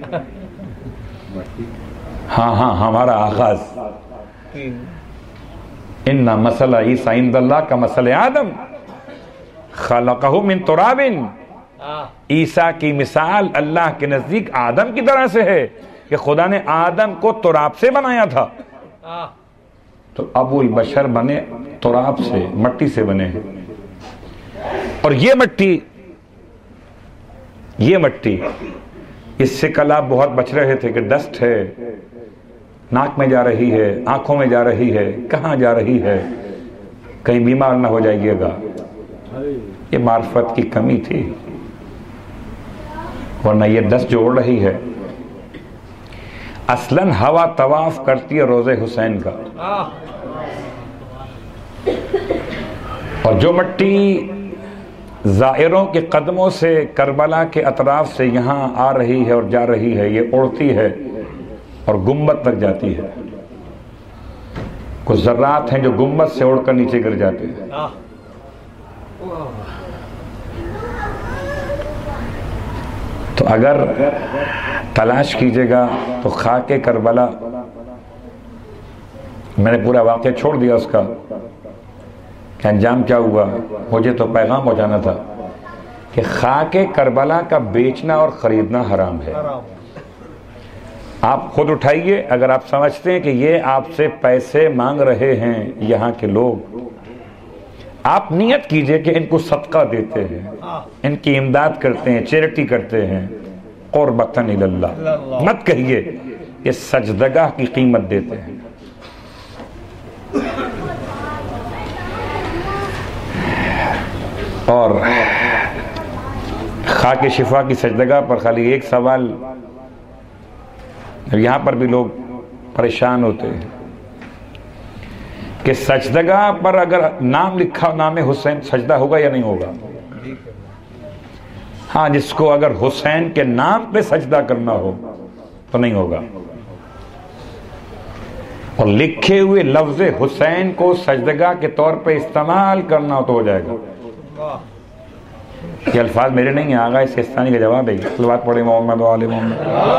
ہاں ہمارا آغاز ان مسئلہ عیسیٰ عند اللہ کا مسئلہ آدم خلقہ من تراب، عیسیٰ کی مثال اللہ کے نزدیک آدم کی طرح سے ہے کہ خدا نے آدم کو تراب سے بنایا تھا، تو ابو البشر بنے تراب سے، مٹی سے بنے ہیں۔ اور یہ مٹی اس سے کل آپ بہت بچ رہے تھے کہ ڈسٹ ہے، ناک میں جا رہی ہے، آنکھوں میں جا رہی ہے، کہاں جا رہی ہے؟ کہیں بیمار نہ ہو جائیے گا۔ یہ معرفت کی کمی تھی، ورنہ یہ ڈسٹ جو اڑ رہی ہے اصلاً ہوا طواف کرتی ہے روضہ حسین کا، اور جو مٹی زائروں کے قدموں سے کربلا کے اطراف سے یہاں آ رہی ہے اور جا رہی ہے، یہ اڑتی ہے اور گنبد تک جاتی ہے۔ کچھ ذرات ہیں جو گنبد سے اڑ کر نیچے گر جاتے ہیں۔ تو اگر تلاش کیجئے گا تو خاک کربلا، میں نے پورا واقعہ چھوڑ دیا اس کا کہ انجام کیا ہوا، مجھے تو پیغام پہنچانا تھا کہ خاک کربلا کا بیچنا اور خریدنا حرام ہے۔ آپ خود اٹھائیے، اگر آپ سمجھتے ہیں کہ یہ آپ سے پیسے مانگ رہے ہیں یہاں کے لوگ، آپ نیت کیجئے کہ ان کو صدقہ دیتے ہیں، ان کی امداد کرتے ہیں، چیریٹی کرتے ہیں، قربتاً اللہ، مت کہیے یہ سجدگاہ کی قیمت دیتے ہیں۔ اور خاک شفا کی سجدگاہ پر خالی ایک سوال، یہاں پر بھی لوگ پریشان ہوتے ہیں کہ سجدگاہ پر اگر نام لکھا ہو، نام حسین، سجدہ ہوگا یا نہیں ہوگا؟ ہاں، جس کو اگر حسین کے نام پہ سجدہ کرنا ہو تو نہیں ہوگا، اور لکھے ہوئے لفظ حسین کو سجدگاہ کے طور پہ استعمال کرنا ہو تو ہو جائے گا۔ یہ الفاظ میرے نہیں ہیں، آغا سیستانی کا جواب ہے۔ صلوات پڑھے محمد و آل محمد۔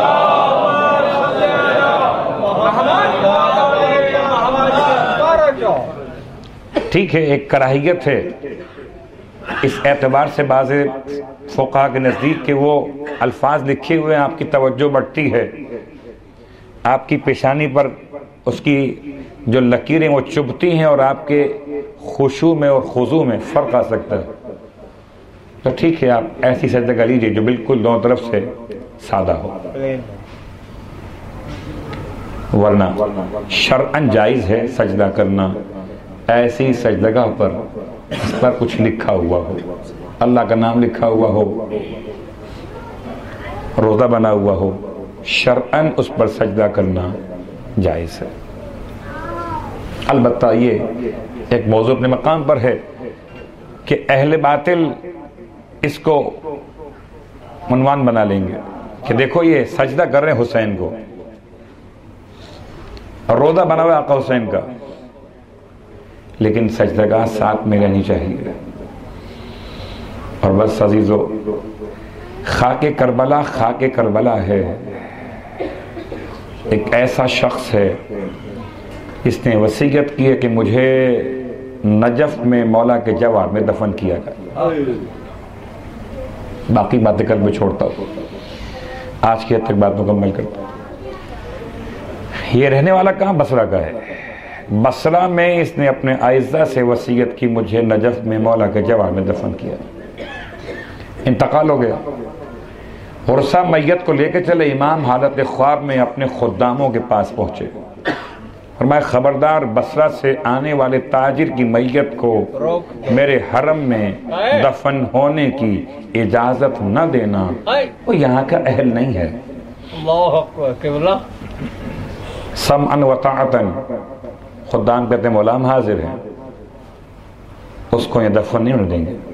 ٹھیک ہے، ایک کراہیت ہے اس اعتبار سے بعض فقہا کے نزدیک کہ وہ الفاظ لکھے ہوئے ہیں، آپ کی توجہ بڑھتی ہے، آپ کی پیشانی پر اس کی جو لکیریں وہ چبھتی ہیں اور آپ کے خشوع میں اور خضوع میں فرق آ سکتا ہے، تو ٹھیک ہے آپ ایسی سجدہ لیجیے جو بالکل دونوں طرف سے سادہ ہو، ورنہ شرعاً جائز ہے سجدہ کرنا ایسی سجدگاہ پر اس پر کچھ لکھا ہوا ہو۔ اللہ کا نام لکھا ہوا ہو، روزہ بنا ہوا ہو، شرعاً اس پر سجدہ کرنا جائز ہے۔ البتہ یہ ایک موضوع اپنے مقام پر ہے کہ اہل باطل اس کو عنوان بنا لیں گے کہ دیکھو یہ سجدہ کر رہے ہیں حسین کو، اور روزہ بنا ہوا آقا حسین کا، لیکن سجدگاہ ساتھ میں رہنی چاہیے۔ اور بس عزیزو، خاک کربلا خاک کربلا ہے، ایک ایسا شخص ہے اس نے وصیت کی ہے کہ مجھے نجف میں مولا کے جوار میں دفن کیا جائے۔ باقی باتیں کل میں چھوڑتا ہوں، آج کی حد تک بات مکمل کرتا ہوں۔ یہ رہنے والا کہاں؟ بصرہ کا ہے۔ بصرہ میں اس نے اپنے اعزہ سے وصیت کی مجھے نجف میں مولا کے جوار میں دفن کیا۔ انتقال ہو گیا، ورثہ میت کو لے کے چلے، امام حالت خواب میں اپنے خداموں کے پاس پہنچے، فرمایا خبردار بصرہ سے آنے والے تاجر کی میت کو میرے حرم میں دفن ہونے کی اجازت نہ دینا، وہ یہاں کا اہل نہیں ہے۔ اللہ اکبر، سمعاً و طاعتاً، خدام کہتے ہیں مولا ہم حاضر ہیں، اس کو یہ دفن نہیں ہونے دیں گے۔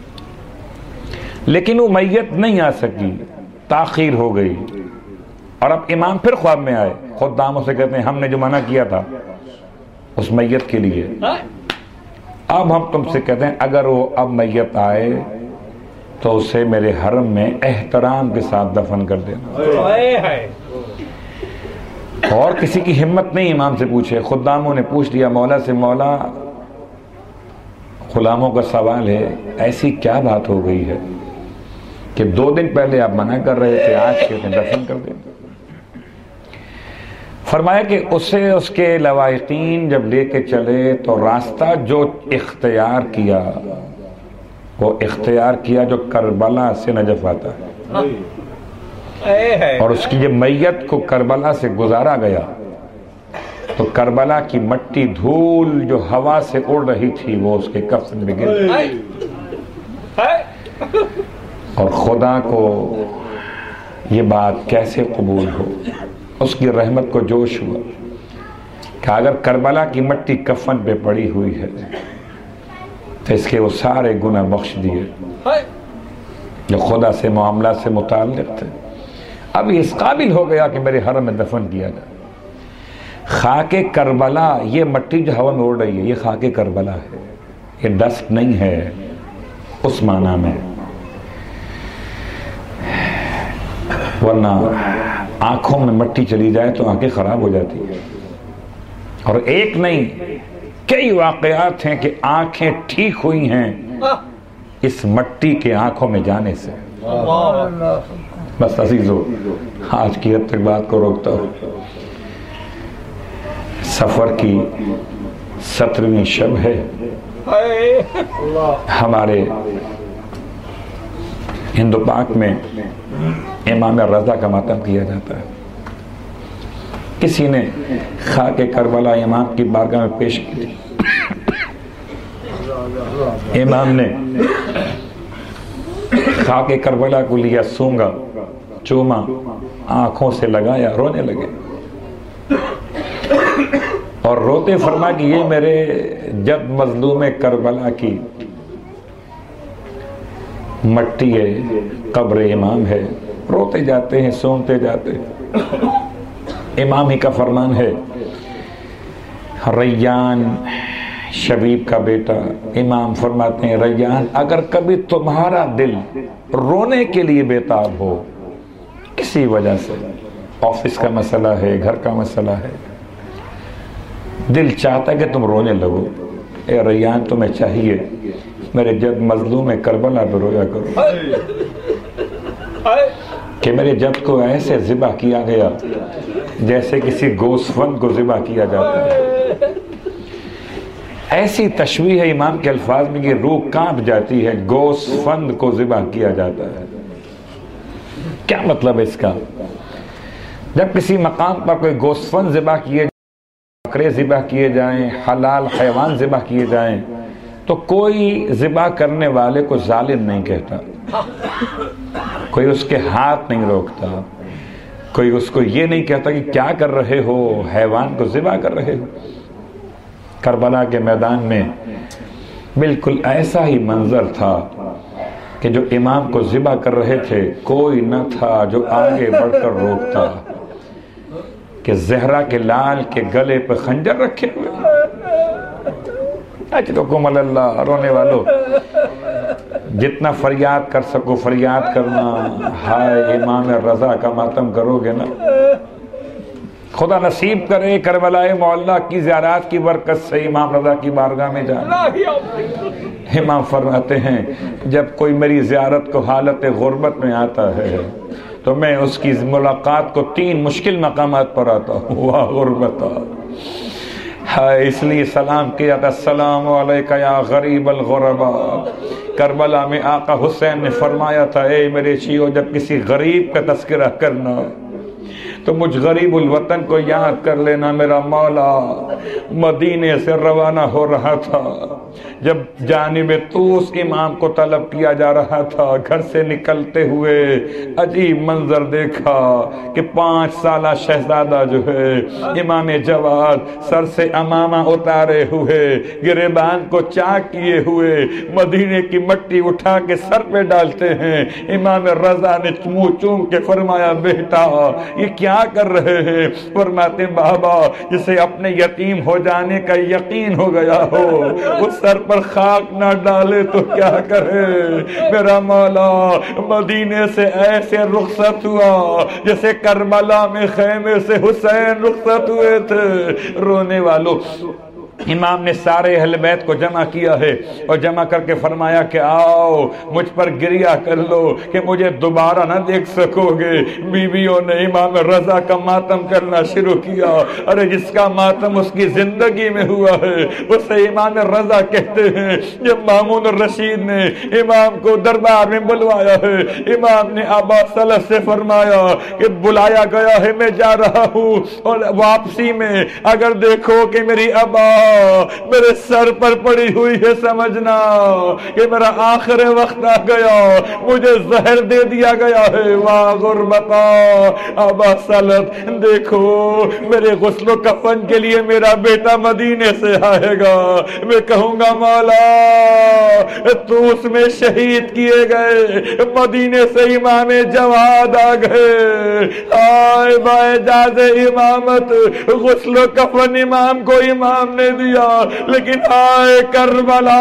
لیکن وہ میت نہیں آ سکی، تاخیر ہو گئی، اور اب امام پھر خواب میں آئے، خداموں سے کہتے ہیں ہم نے جو منع کیا تھا اس میت کے لیے، اب ہم تم سے کہتے ہیں اگر وہ اب میت آئے تو اسے میرے حرم میں احترام کے ساتھ دفن کر دینا۔ اور کسی کی ہمت نہیں امام سے پوچھے، خداموں نے پوچھ لیا مولا سے، مولا غلاموں کا سوال ہے، ایسی کیا بات ہو گئی ہے کہ 2 دن پہلے آپ منع کر رہے تھے، آج کہتے ہیں دفن کر دیں؟ فرمایا کہ اسے اس کے لواحقین جب لے کے چلے تو راستہ جو اختیار کیا وہ اختیار کیا جو کربلا سے نجف آتا ہے، اور اس کی جب میت کو کربلا سے گزارا گیا تو کربلا کی مٹی دھول جو ہوا سے اڑ رہی تھی وہ اس کے کفن میں گر گئی، اور خدا کو یہ بات کیسے قبول ہو، اس کی رحمت کو جوش ہوا کہ اگر کربلا کی مٹی کفن پہ پڑی ہوئی ہے تو اس کے وہ سارے گناہ بخش دیے جو خدا سے معاملہ سے متعلق تھے۔ اب یہ اس قابل ہو گیا کہ میرے حرم میں دفن کیا جائے۔ خاک کربلا، یہ مٹی جو ہوا میں اڑ رہی ہے یہ خاک کربلا ہے، یہ ڈسٹ نہیں ہے اس معنی میں، ورنہ آنکھوں میں مٹی چلی جائے تو آنکھیں خراب ہو جاتی ہیں۔ اور ایک نہیں کئی واقعات ہیں کہ آنکھیں ٹھیک ہوئی ہیں اس مٹی کے آنکھوں میں جانے سے۔ بس عزیزو، آج کی حد تک بات کو روکتا ہوں۔ سفر کی 17ویں شب ہے، ہمارے ہندو پاک میں امام رضا کا ماتم کیا جاتا ہے۔ کسی نے خاک کربلا امام کی بارگاہ میں پیش کی، امام نے خاک کربلا کو لیا، سونگا، چوما، آنکھوں سے لگایا، رونے لگے اور روتے فرما کہ یہ میرے جد مظلوم کربلا کی مٹی ہے، قبر امام ہے۔ روتے جاتے ہیں، سونتے جاتے ہیں۔ امام ہی کا فرمان ہے، ریان شبیب کا بیٹا امام فرماتے ہیں ریان اگر کبھی تمہارا دل رونے کے لیے بےتاب ہو کسی وجہ سے، آفس کا مسئلہ ہے، گھر کا مسئلہ ہے، دل چاہتا ہے کہ تم رونے لگو، اے ریان تمہیں چاہیے میرے جد مظلوم کربلا پہ رویا کرو کہ میرے جد کو ایسے ذبح کیا گیا جیسے کسی گوسفند کو ذبح کیا جاتا ہے۔ ایسی تشبیہ ہے امام کے الفاظ میں کہ روح کانپ جاتی ہے، گوسفند کو ذبح کیا جاتا ہے۔ کیا مطلب ہے اس کا؟ جب کسی مقام پر کوئی گوسفند ذبح کیے جائیں، بکرے ذبح کیے جائیں، حلال حیوان ذبح کیے جائیں تو کوئی ذبح کرنے والے کو ظالم نہیں کہتا، کوئی اس کے ہاتھ نہیں روکتا، کوئی اس کو یہ نہیں کہتا کہ کیا کر رہے ہو، حیوان کو ذبح کر رہے ہو۔ کربلا کے میدان میں بالکل ایسا ہی منظر تھا کہ جو امام کو ذبح کر رہے تھے کوئی نہ تھا جو آگے بڑھ کر روکتا، کہ زہرا کے لال کے گلے پہ خنجر رکھے ہوئے، اجرکم اللہ، رونے والوں جتنا فریاد کر سکو فریاد کرنا، ہائے امام رضا کا ماتم کرو گے نا، خدا نصیب کرے کربلائے معلیٰ کی زیارات کی برکت سے امام رضا کی بارگاہ میں جانا۔ امام فرماتے ہیں جب کوئی میری زیارت کو حالت غربت میں آتا ہے تو میں اس کی ملاقات کو 3 مشکل مقامات پر آتا ہوں، واہ غربتا، اس لیے سلام کیا تھا، السلام علیکہ یا غریب الغرباء۔ کربلا میں آقا حسین نے فرمایا تھا اے میرے شیعو جب کسی غریب کا تذکرہ کرنا تو مجھ غریب الوطن کو یاد کر لینا، میرا مولا مدینے سے روانہ ہو رہا تھا، جب جانب طوس امام کو طلب کیا جا رہا تھا، گھر سے نکلتے ہوئے عجیب منظر دیکھا کہ 5 سالہ شہزادہ جو ہے امام جواد سر سے امامہ اتارے ہوئے، گریبان کو چاک کیے ہوئے، مدینے کی مٹی اٹھا کے سر پہ ڈالتے ہیں۔ امام رضا نے منہ چوم کے فرمایا بیٹا یہ کیا کر رہے ہیں؟ فرماتے ہیں بابا جسے اپنے یتیم ہو جانے کا یقین ہو گیا ہو وہ سر پر خاک نہ ڈالے تو کیا کرے؟ میرا مولا مدینے سے ایسے رخصت ہوا جیسے کربلا میں خیمے سے حسین رخصت ہوئے تھے۔ رونے والوں امام نے سارے اہل بیت کو جمع کیا ہے اور جمع کر کے فرمایا کہ آؤ مجھ پر گریہ کر لو کہ مجھے دوبارہ نہ دیکھ سکو گے۔ بیویوں نے امام رضا کا ماتم کرنا شروع کیا، ارے جس کا ماتم اس کی زندگی میں ہوا ہے اسے امام رضا کہتے ہیں۔ جب مامون الرشید نے امام کو دربار میں بلوایا ہے، امام نے ابا صلت سے فرمایا کہ بلایا گیا ہے میں جا رہا ہوں، اور واپسی میں اگر دیکھو کہ میری ابا میرے سر پر پڑی ہوئی ہے سمجھنا کہ میرا آخر وقت آ گیا، مجھے زہر دے دیا گیا ہے۔ واہ غربتا ابا صلت دیکھو میرے غسل و کفن کے لیے میرا بیٹا مدینے سے آئے گا، میں کہوں گا مولا تو اس میں شہید کیے گئے، مدینے سے امام جواد آ گئے، آئے باعجاز امامت غسل و کفن امام کو امام نے دیا، لیکن آئے کربلا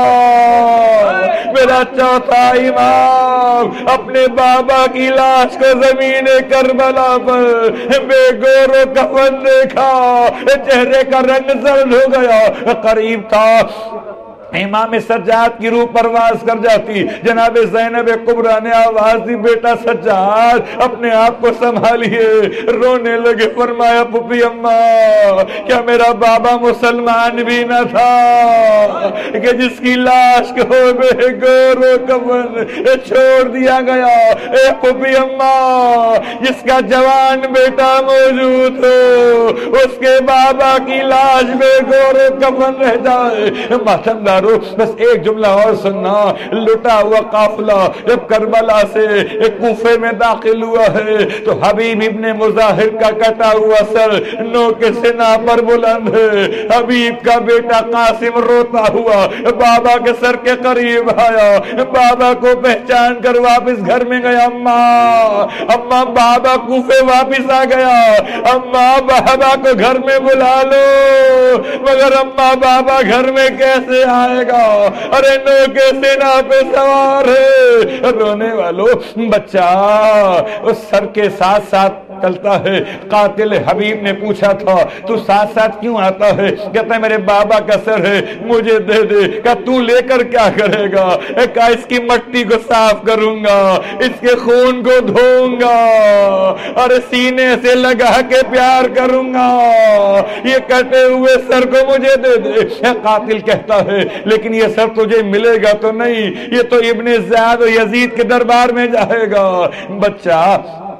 میرا چوتھا امام اپنے بابا کی لاش کو زمین کربلا پر بے گور و کفن دیکھا، چہرے کا رنگ زرد ہو گیا، قریب تھا امام سجاد کی روح پرواز کر جاتی۔ جناب زینب کبریٰ نے آواز دی بیٹا سجاد اپنے آپ کو سنبھالیے، رونے لگے، فرمایا پھپھی اماں کیا میرا بابا مسلمان بھی نہ تھا کہ جس کی لاش کو بے گور و کفن چھوڑ دیا گیا؟ اے پھپھی اماں جس کا جوان بیٹا موجود ہو اس کے بابا کی لاش بے گور و کفن رہ جائے۔ ماتم دار بس ایک جملہ اور سننا، لٹا ہوا قافلہ جب کربلا سے ایک کوفے میں داخل ہوا ہے تو حبیب ابن مظاہر کا کٹا ہوا سر نو کے سنا پر بلند ہے۔ حبیب کا بیٹا قاسم روتا ہوا بابا کے سر کے قریب آیا، بابا کو پہچان کر واپس گھر میں گیا۔ اماں بابا کوفے واپس آ گیا، اماں بابا کو گھر میں بلا لو، مگر اماں بابا گھر میں کیسے آئے گا؟ ارے نو کے سینا پہ سوار ہے۔ رونے والوں بچہ اس سر کے ساتھ ساتھ چلتا ہے۔ قاتل حبیب نے پوچھا تھا تو ساتھ ساتھ کیوں آتا ہے؟ کہتا ہے میرے بابا کا سر ہے مجھے دے دے۔ کہا تو لے کر کیا کرے گا؟ کہا اس کی مٹی کو صاف کروں گا، اس کے خون کو دھوؤں گا اور سینے سے لگا کے پیار کروں گا، یہ کٹے ہوئے سر کو مجھے دے دے۔ قاتل کہتا ہے لیکن یہ سر تجھے ملے گا تو نہیں، یہ تو ابن زیاد و یزید کے دربار میں جائے گا۔ بچہ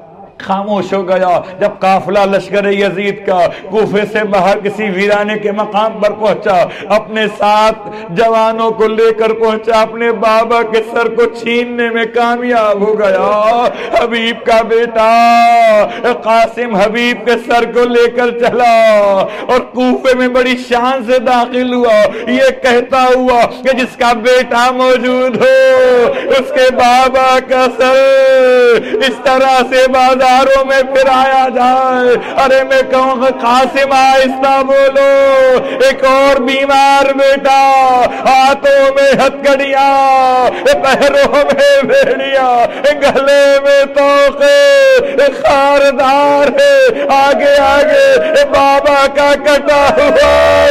خاموش ہو گیا جب قافلہ لشکر یزید کا کوفے سے باہر کسی ویرانے کے مقام پر پہنچا، اپنے ساتھ جوانوں کو لے کر پہنچا، اپنے بابا کے سر کو چھیننے میں کامیاب ہو گیا۔ حبیب کا بیٹا قاسم حبیب کے سر کو لے کر چلا اور کوفے میں بڑی شان سے داخل ہوا، یہ کہتا ہوا کہ جس کا بیٹا موجود ہو اس کے بابا کا سر اس طرح سے بازاروں میں پھرایا جائے۔ ارے میں کہوں گا قاسم آہستہ بولو، ایک اور بیمار بیٹا، ہاتھوں میں ہتھکڑیاں، پیروں میں بیڑیاں، گلے میں توقے، خاردار ہے، آگے آگے بابا کا کٹا ہوا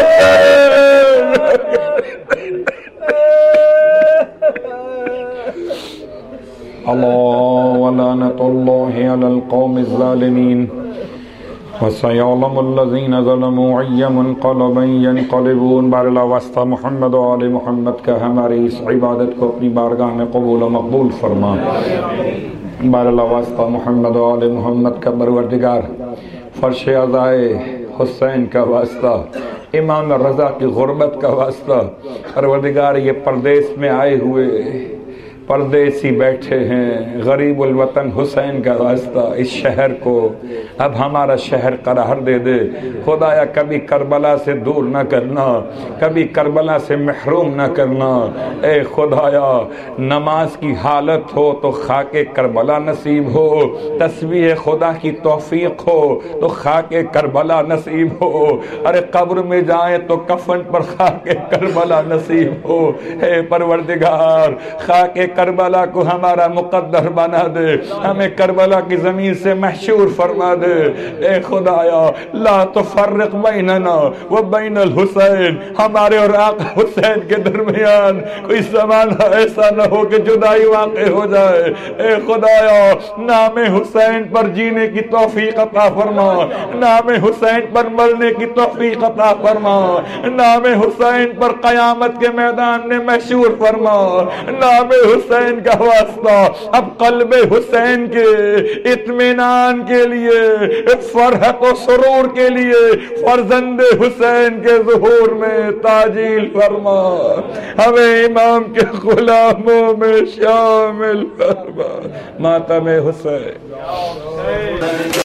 اللہ ولعنۃ اللہ علی القوم الظالمین وسيعلم الذين ظلموا أي منقلب ينقلبون۔ بار اللہ واسطہ محمد و آل محمد کا ہماری اس عبادت کو اپنی بارگاہ میں قبول و مقبول فرما۔ بار اللہ واسطہ محمد و آل محمد کا پروردگار فرش عزائے حسین کا واسطہ، امام رضا کی غربت کا واسطہ، پروردگار یہ پردیس میں آئے ہوئے پردیسی بیٹھے ہیں، غریب الوطن حسین کا واسطہ اس شہر کو اب ہمارا شہر قرار دے دے۔ خدایا کبھی کربلا سے دور نہ کرنا، کبھی کربلا سے محروم نہ کرنا۔ اے خدایا نماز کی حالت ہو تو خاک کربلا نصیب ہو، تسبیح خدا کی توفیق ہو تو خاک کربلا نصیب ہو، ارے قبر میں جائیں تو کفن پر خاک کربلا نصیب ہو۔ اے پروردگار خاک کربلا کو ہمارا مقدر بنا دے، ہمیں کربلا کی زمین سے محشور فرما دے۔ اے خدایا لا تفرق بیننا و بین الحسین، ہمارے اور آقا حسین کے درمیان کوئی زمانہ ایسا نہ ہو کہ جدائی واقع ہو جائے۔ اے خدایا نام حسین پر جینے کی توفیق عطا فرما، نام حسین پر مرنے کی توفیق عطا فرما، نام حسین پر قیامت کے میدان میں محشور فرما۔ نام حسین کا واسطہ اب قلب حسین کے اطمینان کے لیے، فرحت و سرور کے لیے فرزند حسین کے ظہور میں تاجیل فرما، ہمیں امام کے غلاموں میں شامل فرما۔ ماتم حسین